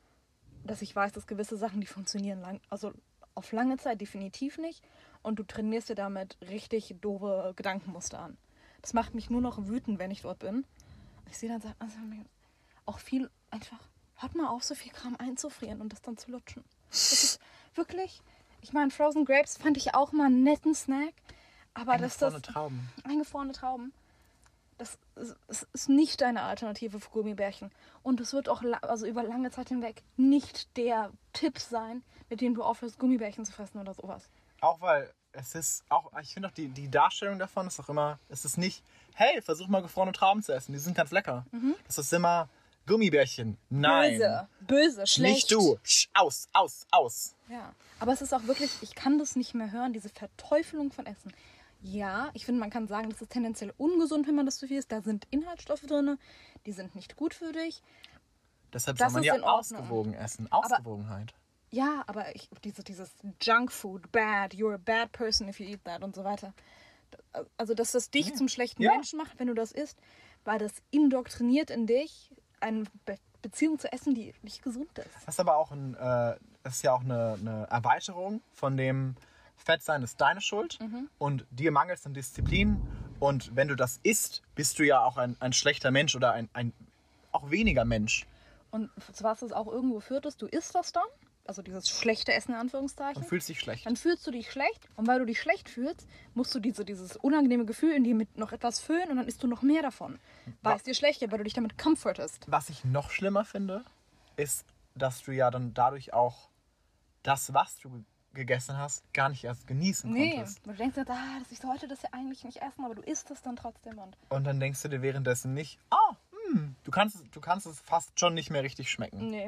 dass ich weiß, dass gewisse Sachen, die funktionieren lang, also auf lange Zeit definitiv nicht und du trainierst dir damit richtig doofe Gedankenmuster an. Das macht mich nur noch wütend, wenn ich dort bin. Ich sehe dann also auch viel einfach, hört mal auf, so viel Kram einzufrieren und das dann zu lutschen. Das ist wirklich, ich meine, Frozen Grapes fand ich auch mal einen netten Snack, aber das Eingefrorene Trauben. Eingefrorene Trauben. Das ist, das ist nicht deine Alternative für Gummibärchen. Und es wird auch also über lange Zeit hinweg nicht der Tipp sein, mit dem du aufhörst, Gummibärchen zu fressen oder sowas. Auch weil es ist auch, ich finde auch die, die Darstellung davon ist auch immer, es ist nicht, hey, versuch mal gefrorene Trauben zu essen, die sind ganz lecker. Mhm. Das ist immer Gummibärchen. Nein. Böse, böse, schlecht. Nicht du. Sch, aus, aus, aus. Ja, aber es ist auch wirklich, ich kann das nicht mehr hören, diese Verteufelung von Essen. Ja, ich finde, man kann sagen, das ist tendenziell ungesund, wenn man das zu viel isst. Da sind Inhaltsstoffe drin, die sind nicht gut für dich. Deshalb das soll man ist ja in Ordnung. ausgewogen essen. Ausgewogenheit. Aber, ja, aber ich, diese, dieses Junkfood, bad, you're a bad person if you eat that und so weiter. Also, dass das dich ja. zum schlechten ja. Menschen macht, wenn du das isst, weil das indoktriniert in dich eine Be- Beziehung zu Essen, die nicht gesund ist. Das ist aber auch ein, äh, das ist ja auch eine, eine Erweiterung von dem Fettsein ist deine Schuld mhm. und dir mangelt es an Disziplin und wenn du das isst, bist du ja auch ein, ein schlechter Mensch oder ein, ein auch weniger Mensch. Und zu was es auch irgendwo führt ist, du isst das dann, also dieses schlechte Essen in Anführungszeichen. Und fühlst dich schlecht. Dann fühlst du dich schlecht und weil du dich schlecht fühlst, musst du diese, dieses unangenehme Gefühl in dir mit noch etwas füllen und dann isst du noch mehr davon, weil es dir schlecht geht, weil du dich damit comfortest. Was ich noch schlimmer finde, ist, dass du ja dann dadurch auch das, was du gegessen hast, gar nicht erst genießen nee, konntest. Nee, du denkst, ah, ich sollte das ja eigentlich nicht essen, aber du isst es dann trotzdem. Und, und dann denkst du dir währenddessen nicht, oh, hm, du kannst, du kannst es fast schon nicht mehr richtig schmecken. Nee.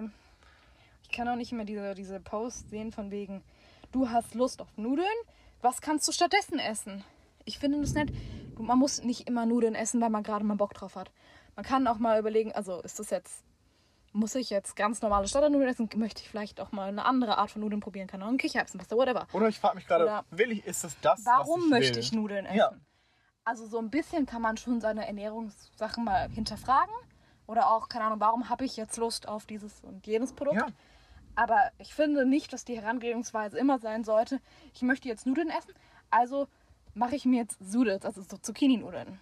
Ich kann auch nicht mehr diese, diese Posts sehen von wegen, du hast Lust auf Nudeln, was kannst du stattdessen essen? Ich finde das nett. Man muss nicht immer Nudeln essen, weil man gerade mal Bock drauf hat. Man kann auch mal überlegen, also ist das jetzt muss ich jetzt ganz normale Standardnudeln essen? Möchte ich vielleicht auch mal eine andere Art von Nudeln probieren? Keine Ahnung, Kichererbsenpasta, whatever. Oder ich frage mich gerade, will ich, ist es das, warum was ich möchte will? ich Nudeln essen? Ja. Also so ein bisschen kann man schon seine Ernährungssachen mal hinterfragen. Oder auch, keine Ahnung, warum habe ich jetzt Lust auf dieses und jenes Produkt? Ja. Aber ich finde nicht, dass die Herangehensweise immer sein sollte, ich möchte jetzt Nudeln essen, also mache ich mir jetzt Sudels, also so Zucchini-Nudeln.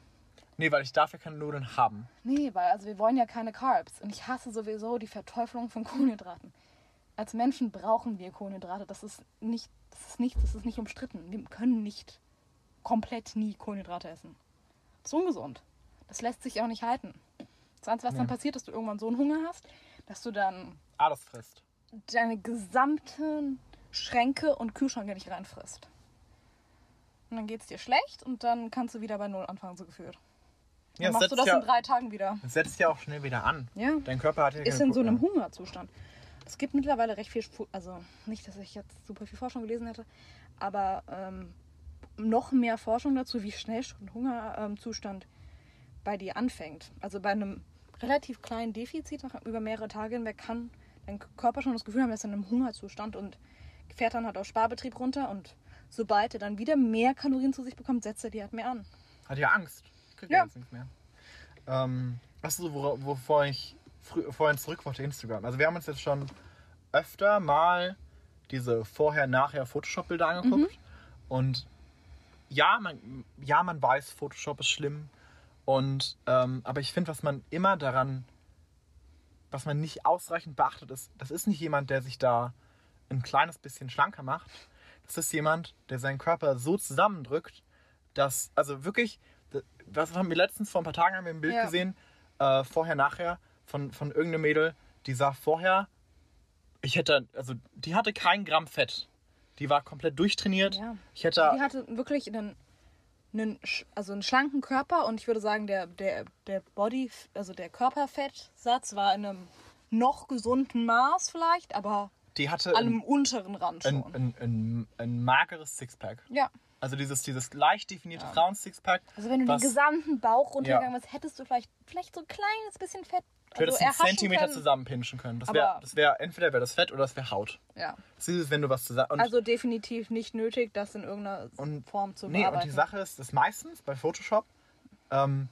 Nee, weil ich darf ja keine Nudeln haben. Nee, weil also wir wollen ja keine Carbs. Und ich hasse sowieso die Verteufelung von Kohlenhydraten. Als Menschen brauchen wir Kohlenhydrate. Das ist nicht, das ist nicht, das ist nicht umstritten. Wir können nicht komplett nie Kohlenhydrate essen. Das ist ungesund. Das lässt sich auch nicht halten. Das Einzige, was Nee. dann passiert, dass du irgendwann so einen Hunger hast, dass du dann Alles frisst. deine gesamten Schränke und Kühlschränke nicht reinfrisst. Und dann geht es dir schlecht und dann kannst du wieder bei Null anfangen, so gefühlt. Dann Ja, machst du das ja, in drei Tagen wieder. das setzt ja auch schnell wieder an. Ja. Dein Körper hat ja Ist keine in so einem Probleme. Hungerzustand. Es gibt mittlerweile recht viel, Fu- also nicht, dass ich jetzt super viel Forschung gelesen hätte, aber ähm, noch mehr Forschung dazu, wie schnell schon Hungerzustand ähm, bei dir anfängt. Also bei einem relativ kleinen Defizit nach, über mehrere Tage hinweg kann dein Körper schon das Gefühl haben, er ist in einem Hungerzustand und fährt dann halt auf Sparbetrieb runter und sobald er dann wieder mehr Kalorien zu sich bekommt, setzt er die halt mehr an. Hat ja Angst. Kriegt ja jetzt nichts mehr. Ähm, weißt du, wor- wovor ich frü- vorhin zurück wollte, Instagram. Also wir haben uns jetzt schon öfter mal diese Vorher-Nachher-Photoshop-Bilder angeguckt. Mhm. Und ja man, ja, man weiß, Photoshop ist schlimm. Und, ähm, aber ich finde, was man immer daran, was man nicht ausreichend beachtet, ist, das ist nicht jemand, der sich da ein kleines bisschen schlanker macht. Das ist jemand, der seinen Körper so zusammendrückt, dass, also wirklich, was haben wir letztens, vor ein paar Tagen haben wir ein Bild ja. gesehen, äh, vorher, nachher, von, von irgendeinem Mädel, die sah vorher, ich hätte, also die hatte kein Gramm Fett. Die war komplett durchtrainiert. Ja. Ich hätte, die hatte wirklich einen, einen, also einen schlanken Körper und ich würde sagen, der, der, der Body, also der Körperfettsatz war in einem noch gesunden Maß vielleicht, aber die hatte an einem unteren Rand schon. Ein, ein, ein, ein mageres Sixpack. Ja. Also dieses, dieses leicht definierte ja. Frauen-Sixpack. Also wenn du was, den gesamten Bauch runtergegangen ja. bist, hättest du vielleicht, vielleicht so ein kleines bisschen Fett. Du hättest also einen Zentimeter können. zusammenpinschen können. Das wäre, das wär, entweder wäre das Fett oder das wäre Haut. Ja. Das ist es, wenn du was zusammen... Also definitiv nicht nötig, das in irgendeiner und, Form zu nee, bearbeiten. Und die Sache ist, dass meistens bei Photoshop, ähm,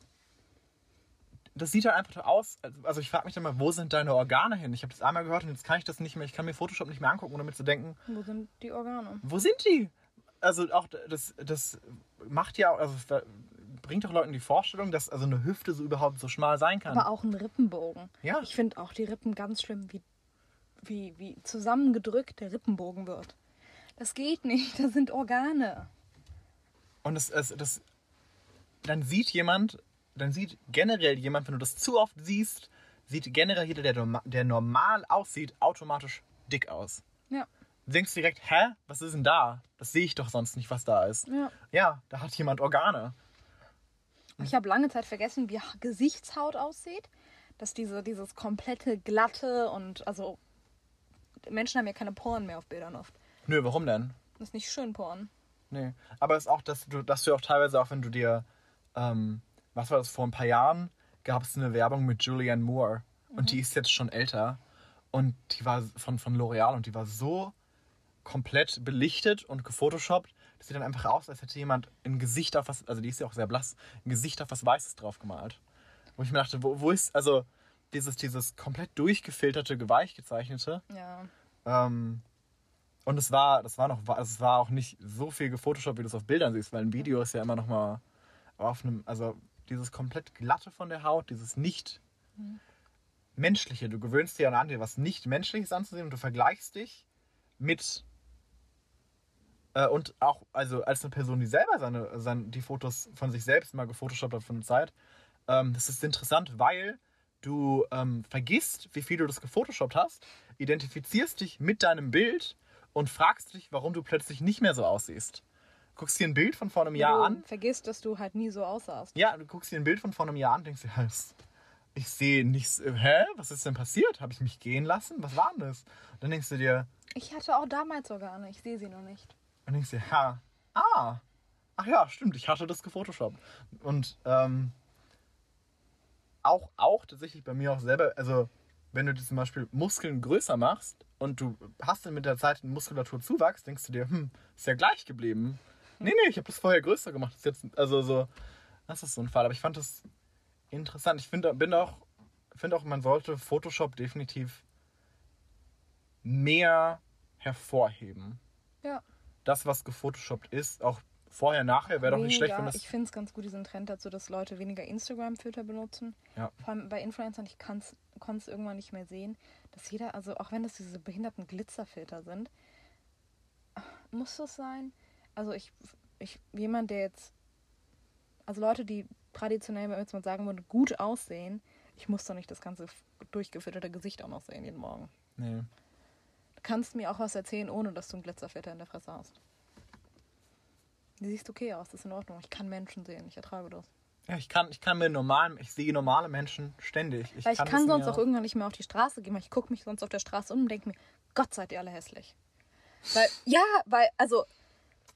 das sieht halt einfach aus, also ich frage mich dann mal, wo sind deine Organe hin? Ich habe das einmal gehört und jetzt kann ich das nicht mehr, ich kann mir Photoshop nicht mehr angucken, ohne mir zu denken... Wo sind die Organe? Wo sind die? Also auch das, das macht ja, also bringt doch Leuten die Vorstellung, dass also eine Hüfte so überhaupt so schmal sein kann. Aber auch ein Rippenbogen. Ja. Ich finde auch die Rippen ganz schlimm, wie, wie, wie zusammengedrückt der Rippenbogen wird. Das geht nicht, das sind Organe. Und das, das, das, dann sieht jemand, dann sieht generell jemand, wenn du das zu oft siehst, sieht generell jeder, der, der normal aussieht, automatisch dick aus. Ja. Du denkst direkt, hä, was ist denn da? Das sehe ich doch sonst nicht, was da ist. Ja, ja, da hat jemand Organe. Ich habe lange Zeit vergessen, wie Gesichtshaut aussieht. Dass diese, dieses komplette glatte und also Menschen haben ja keine Poren mehr auf Bildern oft. Nö, warum denn? Das ist nicht schön, Poren. Nee, aber es ist auch, dass du, dass du auch teilweise auch, wenn du dir, ähm, was war das, vor ein paar Jahren gab es eine Werbung mit Julianne Moore. Mhm. Und die ist jetzt schon älter. Und die war von, von L'Oreal und die war so komplett belichtet und gefotoshoppt. Das sieht dann einfach aus, als hätte jemand ein Gesicht auf was, also die ist ja auch sehr blass, ein Gesicht auf was Weißes drauf gemalt. Wo ich mir dachte, wo, wo ist, also dieses, dieses komplett durchgefilterte, weich gezeichnete. Ja. Ähm, und es war, das war noch, also es war auch nicht so viel gefotoshoppt, wie du es auf Bildern siehst, weil ein Video ist ja immer noch mal auf einem, also dieses komplett glatte von der Haut, dieses nicht mhm. menschliche. Du gewöhnst dir an dir was nicht menschliches anzusehen und du vergleichst dich mit und auch, also als eine Person, die selber seine, seine, die Fotos von sich selbst mal gefotoshoppt hat von der Zeit, ähm, das ist interessant, weil du ähm, vergisst, wie viel du das gefotoshoppt hast, identifizierst dich mit deinem Bild und fragst dich, warum du plötzlich nicht mehr so aussiehst. Guckst dir ein Bild von vor einem Jahr du an. Vergisst, dass du halt nie so aussahst. Ja, du guckst dir ein Bild von vor einem Jahr an und denkst dir, halt, ich sehe nichts, hä, was ist denn passiert? Habe ich mich gehen lassen? Was war denn das? Und dann denkst du dir... Ich hatte auch damals Organe, ich sehe sie noch nicht. Und denkst dir, ha, ah, ach ja, stimmt, ich hatte das gefotoshoppt. Und ähm, auch, auch tatsächlich bei mir auch selber, also wenn du dir zum Beispiel Muskeln größer machst und du hast dann mit der Zeit einen Muskulaturzuwachs, denkst du dir, hm, ist ja gleich geblieben. Nee, nee, ich habe das vorher größer gemacht. Das ist jetzt, also so, das ist so ein Fall. Aber ich fand das interessant. Ich finde bin auch, finde auch, man sollte Photoshop definitiv mehr hervorheben. Ja. Das, was gefotoshoppt ist, auch vorher, nachher, wäre doch nicht schlecht, wenn das... Ich finde es ganz gut, diesen Trend dazu, dass Leute weniger Instagram-Filter benutzen. Ja. Vor allem bei Influencern, ich konnte es irgendwann nicht mehr sehen, dass jeder, also auch wenn das diese behinderten Glitzerfilter sind, muss das sein? Also ich, ich jemand, der jetzt, also Leute, die traditionell, wenn wir jetzt mal sagen würden, gut aussehen, ich muss doch nicht das ganze durchgefilterte Gesicht auch noch sehen jeden Morgen. Nee. Du kannst mir auch was erzählen, ohne dass du einen Glitzerfilter in der Fresse hast. Du siehst okay aus, das ist in Ordnung. Ich kann Menschen sehen, ich ertrage das. Ja, ich kann, ich kann mir normalen, ich sehe normale Menschen ständig. Ich weil ich kann, kann sonst auch irgendwann nicht mehr auf die Straße gehen, weil ich gucke mich sonst auf der Straße um und denke mir, Gott seid ihr alle hässlich. Weil, ja, weil, also,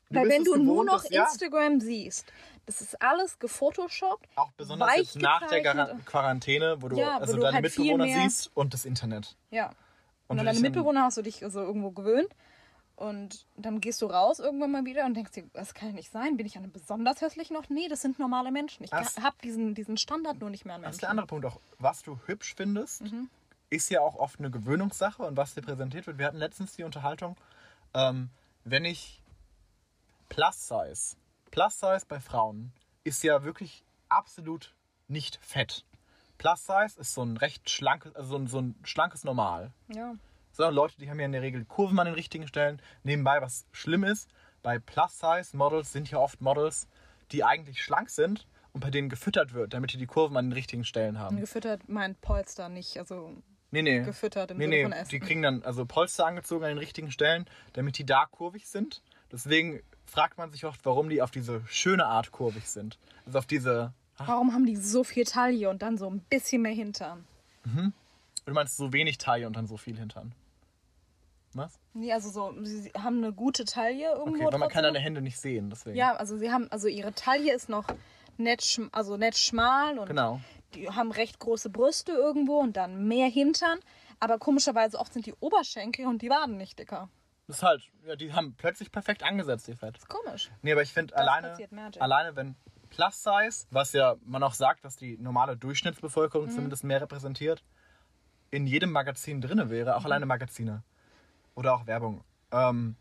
Weil bist wenn es du nur gewohnt, noch dass- ja, Instagram siehst, das ist alles gefotoshoppt. auch besonders weich jetzt nach der gezeichnet. Gar- Quarantäne, wo du Ja, wo also du deine halt viel Mitbewohner mehr- siehst und das Internet. Ja. Und Und du an deine dich dann- Mitbewohner hast du dich also irgendwo gewöhnt. Und dann gehst du raus irgendwann mal wieder und denkst dir, das kann ja nicht sein. Bin ich an einem besonders hässlich noch? Nee, das sind normale Menschen. Ich Das- habe diesen, diesen Standard nur nicht mehr an Das ist Menschen. der andere Punkt auch. Was du hübsch findest, Mhm. ist ja auch oft eine Gewöhnungssache und was dir präsentiert wird. Wir hatten letztens die Unterhaltung, ähm, wenn ich Plus Size, Plus Size bei Frauen ist ja wirklich absolut nicht fett. Plus Size ist so ein recht schlankes, also so ein, so ein schlankes Normal. Ja. Sondern Leute, die haben ja in der Regel Kurven an den richtigen Stellen. Nebenbei, was schlimm ist, bei Plus-Size-Models sind ja oft Models, die eigentlich schlank sind und bei denen gefüttert wird, damit die die Kurven an den richtigen Stellen haben. Gefüttert meint Polster nicht, also Nee, nee. gefüttert im nee, Sinne nee. von Essen. Die kriegen dann also Polster angezogen an den richtigen Stellen, damit die da kurvig sind. Deswegen fragt man sich oft, warum die auf diese schöne Art kurvig sind. Also auf diese... Warum haben die so viel Taille und dann so ein bisschen mehr Hintern? Du meinst so wenig Taille und dann so viel Hintern. Was? Nee, also so, sie haben eine gute Taille irgendwo. Okay, weil man kann trotzdem. deine Hände nicht sehen, deswegen. Ja, also sie haben, also ihre Taille ist noch nett, schm- also nett schmal und Genau. die haben recht große Brüste irgendwo und dann mehr Hintern. Aber komischerweise oft sind die Oberschenkel und die Waden nicht dicker. Das ist halt, ja, die haben plötzlich perfekt angesetzt, die Fett. Komisch. Nee, aber ich finde alleine, passiert Magic. alleine wenn Plus Size, was ja man auch sagt, was die normale Durchschnittsbevölkerung Mhm. zumindest mehr repräsentiert, in jedem Magazin drin wäre, auch alleine Magazine oder auch Werbung. Ähm,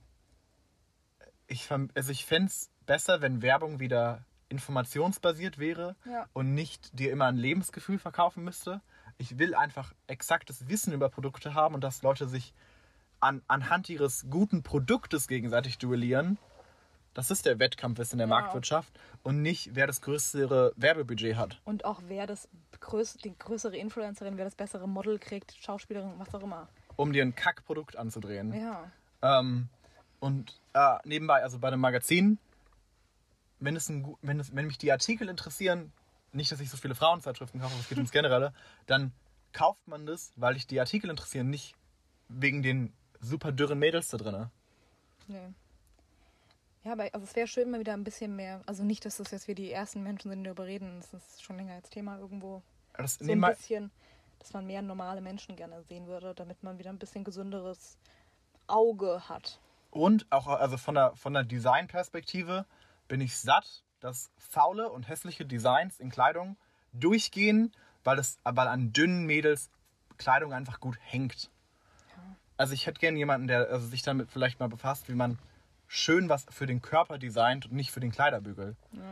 ich verm- also ich fände es besser, wenn Werbung wieder informationsbasiert wäre Ja. und nicht dir immer ein Lebensgefühl verkaufen müsste. Ich will einfach exaktes Wissen über Produkte haben und dass Leute sich an, anhand ihres guten Produktes gegenseitig duellieren. Das ist der Wettkampf ist in der Ja. Marktwirtschaft und nicht, wer das größere Werbebudget hat. Und auch wer das größ die größere Influencerin, wer das bessere Model kriegt, Schauspielerin, was auch immer. Um dir ein Kackprodukt anzudrehen. Ja. Ähm, und äh, nebenbei, also bei einem Magazin, wenn, es ein, gu- wenn, es, wenn mich die Artikel interessieren, nicht, dass ich so viele Frauenzeitschriften kaufe, aber es geht ums Generelle, dann kauft man das, weil dich die Artikel interessieren, nicht wegen den super dürren Mädels da drin. Nee. Ja, aber also es wäre schön, mal wieder ein bisschen mehr. Also nicht, dass das jetzt wir die ersten Menschen sind, die darüber reden. Das ist schon länger als Thema irgendwo. Das, So ein nebenbei, bisschen, dass man mehr normale Menschen gerne sehen würde, damit man wieder ein bisschen gesünderes Auge hat. und auch also von der, von der Designperspektive bin ich satt, dass faule und hässliche Designs in Kleidung durchgehen, weil, das, weil an dünnen Mädels Kleidung einfach gut hängt. Also ich hätte gerne jemanden, der also sich damit vielleicht mal befasst, wie man schön was für den Körper designt und nicht für den Kleiderbügel.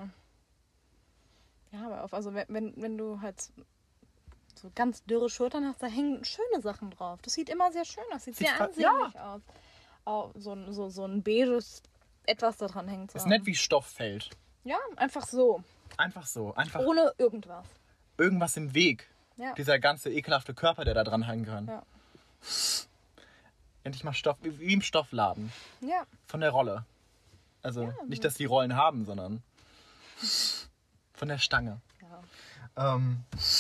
Ja, aber auf, also wenn, wenn, wenn du halt so ganz dürre Schultern hast, da hängen schöne Sachen drauf. Das sieht immer sehr schön aus, sieht Sieht sehr ver- ansehnlich aus. Auch so, ein- so, so ein beiges etwas da dran hängt. zu Ist haben. nett wie Stoff fällt. Ja, einfach so. Einfach so. Einfach Ohne irgendwas. irgendwas im Weg. Ja. Dieser ganze ekelhafte Körper, der da dran hängen kann. Ja. Endlich mal Stoff, wie im Stoffladen. Ja. Von der Rolle. Also nicht, dass die Rollen haben, sondern von der Stange. Ja. Ähm,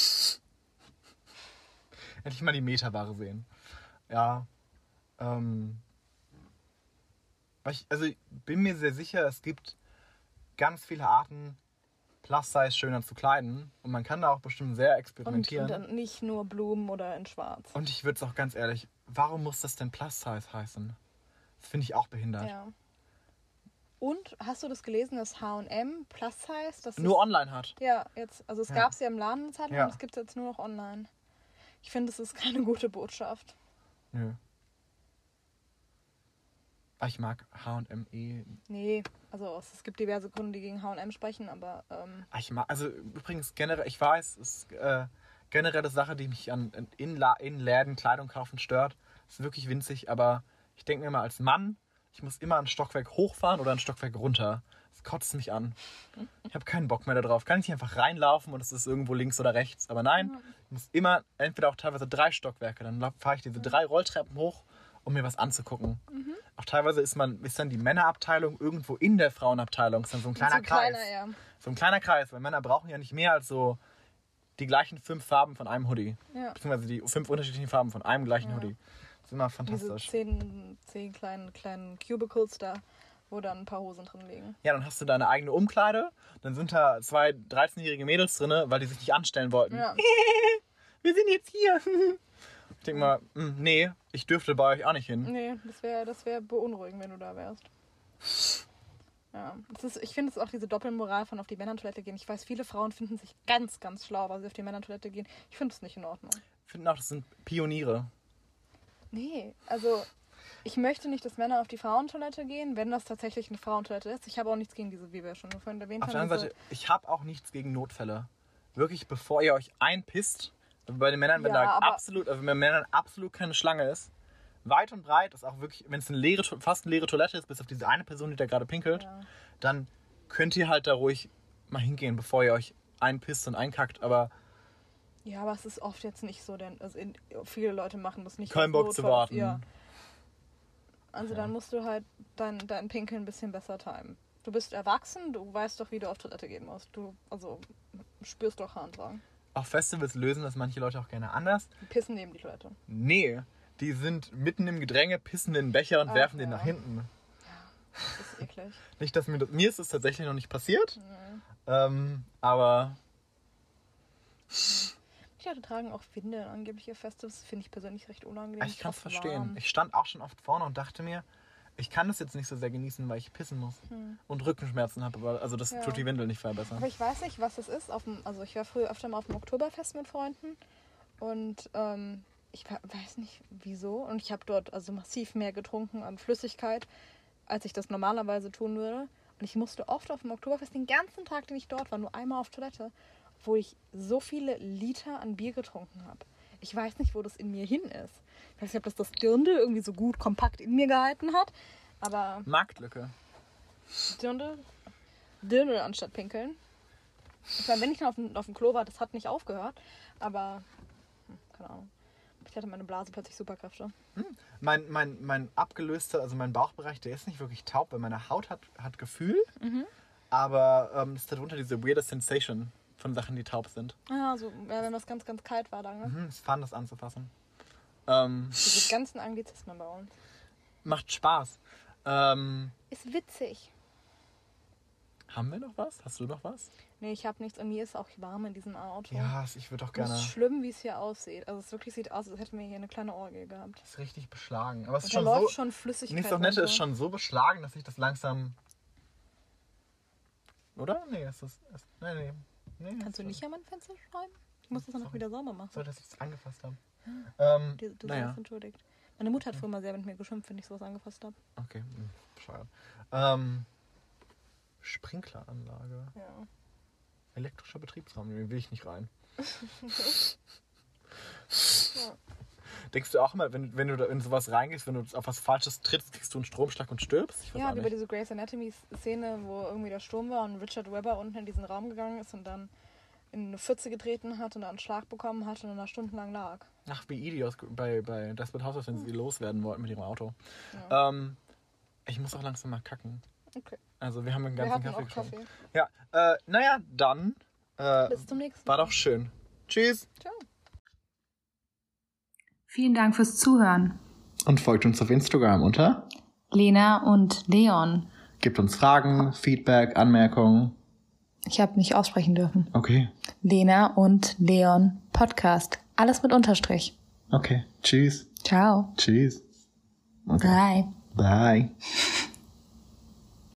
endlich mal die Meterware sehen. Ja. Ähm, weil ich, also ich bin mir sehr sicher, es gibt ganz viele Arten, Plus-Size schöner zu kleiden. Und man kann da auch bestimmt sehr Und, experimentieren. und dann nicht nur Blumen oder in Schwarz. Und ich würde es auch ganz ehrlich, warum muss das denn Plus-Size heißen? Das finde ich auch behindert. Ja. Und hast du das gelesen, dass H und M Plus Size, das Nur ist, online hat. ja, jetzt, also es Ja. gab es ja im Laden eine Zeit lang, Ja. und es gibt es jetzt nur noch online. Ich finde, es ist keine gute Botschaft. Nö. Aber ich mag H und M eh. Nee, also es, es gibt diverse Gründe, die gegen H und M sprechen, aber ähm, Ah, Ich mag, also übrigens generell, ich weiß, es ist äh, generelle Sache, die mich an in, La, in Läden Kleidung kaufen stört. Ist wirklich winzig, aber ich denke mir mal als Mann, ich muss immer ein Stockwerk hochfahren oder ein Stockwerk runter. Das kotzt mich an. Ich habe keinen Bock mehr darauf. Kann ich nicht einfach reinlaufen und es ist irgendwo links oder rechts. Aber nein, ich muss immer, entweder auch teilweise drei Stockwerke, dann fahre ich diese drei Rolltreppen hoch, um mir was anzugucken. Auch teilweise ist man, ist dann die Männerabteilung irgendwo in der Frauenabteilung. Ist dann so ein kleiner so Kreis. kleiner, ja. So ein kleiner Kreis, weil Männer brauchen ja nicht mehr als so die gleichen fünf Farben von einem Hoodie. Ja. Beziehungsweise die fünf unterschiedlichen Farben von einem gleichen Ja. Hoodie. Das ist immer Diese fantastisch. zehn, zehn kleinen, kleinen Cubicles da, wo dann ein paar Hosen drin liegen. Ja, dann hast du deine eigene Umkleide, dann sind da zwei dreizehnjährige Mädels drin, weil die sich nicht anstellen wollten. Ja. Wir sind jetzt hier. Ich denke mal, mh, nee, ich dürfte bei euch auch nicht hin. Nee, das wäre das wär beunruhigend, wenn du da wärst. Ja, das ist, ich finde es auch diese Doppelmoral von auf die Männertoilette gehen. Ich weiß, viele Frauen finden sich ganz, ganz schlau, weil sie auf die Männertoilette gehen. Ich finde es nicht in Ordnung. Ich finde auch, das sind Pioniere. Nee, also ich möchte nicht, dass Männer auf die Frauentoilette gehen, wenn das tatsächlich eine Frauentoilette ist. Ich habe auch nichts gegen diese, wie wir schon vorhin erwähnt Auf haben. der anderen Seite, ich habe auch nichts gegen Notfälle. Wirklich, bevor ihr euch einpisst, bei den Männern, wenn Ja, da aber- absolut, also wenn bei Männern absolut keine Schlange ist, weit und breit ist auch wirklich, wenn es eine leere, fast eine leere Toilette ist, bis auf diese eine Person, die da gerade pinkelt, Ja. dann könnt ihr halt da ruhig mal hingehen, bevor ihr euch einpisst und einkackt. Aber Ja, aber es ist oft jetzt nicht so, denn also in, viele Leute machen das nicht. kein aus Bock zu Notfall. warten. Ja. Also Ja. dann musst du halt dein, dein Pinkeln ein bisschen besser timen. Du bist erwachsen, du weißt doch, wie du auf Toilette gehen musst. Du, also, spürst doch Harndrang. Auf Festivals lösen das manche Leute auch gerne anders. Die pissen neben die Toilette. Nee, die sind mitten im Gedränge, pissen in den Becher und Ach, werfen den ja. nach hinten. Das ist eklig. Nicht, dass mir das, mir ist es tatsächlich noch nicht passiert, Nee. ähm, aber Die Leute tragen auch Windeln angeblich auf Festivals. Finde ich persönlich recht unangenehm. ich kann es Ist oft verstehen. warm. Ich stand auch schon oft vorne und dachte mir, ich kann das jetzt nicht so sehr genießen, weil ich pissen muss Hm. und Rückenschmerzen habe, aber also das Ja. tut die Windel nicht verbessern. Aber ich weiß nicht, was es ist. Auf dem, also ich war früher öfter mal auf dem Oktoberfest mit Freunden und ähm, ich wa- weiß nicht wieso. Und ich habe dort also massiv mehr getrunken an Flüssigkeit, als ich das normalerweise tun würde. Und ich musste oft auf dem Oktoberfest den ganzen Tag, den ich dort war, nur einmal auf Toilette, wo ich so viele Liter an Bier getrunken habe. Ich weiß nicht, wo das in mir hin ist. Ich weiß nicht, ob das das Dirndl irgendwie so gut kompakt in mir gehalten hat. Aber Marktlücke. Dirndl, Dirndl anstatt pinkeln. Ich meine, wenn ich dann auf dem, auf dem Klo war, das hat nicht aufgehört. Aber, hm, keine Ahnung. Ich hatte meine Blase plötzlich Superkräfte. Mein, mein, mein abgelöster, also mein Bauchbereich, der ist nicht wirklich taub, weil meine Haut hat, hat Gefühl, Mhm. aber ähm, es ist darunter diese weirde Sensation von Sachen, die taub sind. Ja, so, ja, wenn das ganz, ganz kalt war dann. Ne? Mhm, es ist fun, das anzufassen. Ähm, Diese ganzen Anglizismen bei uns. macht Spaß. Ähm, Ist witzig. haben wir noch was? Hast du noch was? Nee, ich habe nichts. Und mir ist auch warm in diesem Auto. Ja, ich würde doch Es gerne. ist schlimm, wie es hier aussieht. Also es wirklich sieht aus, als hätten wir hier eine kleine Orgie gehabt. Ist richtig beschlagen. Aber es ist Und da schon läuft so. schon Flüssigkeit. Nichts doch Nette runter. ist schon so beschlagen, dass ich das langsam. Oder? Nee, ist das. Ist, nee, nee. nee Kannst du ist nicht an mein Fenster schreiben? Ich muss das dann noch Sorry. wieder sauber machen. So, dass ich es angefasst habe. Ähm, Du, du naja. seist entschuldigt. Meine Mutter hat früher mal sehr mit mir geschimpft, wenn ich sowas angefasst habe. Okay, hm, bescheuert. Ähm, Sprinkleranlage. Ja. Elektrischer Betriebsraum, den will ich nicht rein. Ja. Denkst du auch immer, wenn, wenn du da in sowas reingehst, wenn du auf was Falsches trittst, kriegst du einen Stromschlag und stirbst? Ich weiß Ja, auch wie bei nicht. dieser Grey's Anatomy-Szene, wo irgendwie der Sturm war und Richard Webber unten in diesen Raum gegangen ist und dann in eine Pfütze getreten hat und da einen Schlag bekommen hat und dann da stundenlang lag. Ach, wie Idios bei, bei Desperate Housewives, wenn sie Hm. loswerden wollten mit ihrem Auto. Ja. Ähm, ich muss auch langsam mal kacken. Okay. Also wir haben den Wir ganzen hatten Kaffee auch getrunken. Kaffee. Ja, äh, naja, dann äh, Bis zum nächsten war Mal. doch schön. Tschüss. Ciao. Vielen Dank fürs Zuhören. Und folgt uns auf Instagram unter. Lena und Leon. Gebt uns Fragen, Feedback, Anmerkungen. Ich habe nicht aussprechen dürfen. Okay. Lena und Leon Podcast. Alles mit Unterstrich. Okay. Tschüss. Ciao. Tschüss. Okay. Bye. Bye.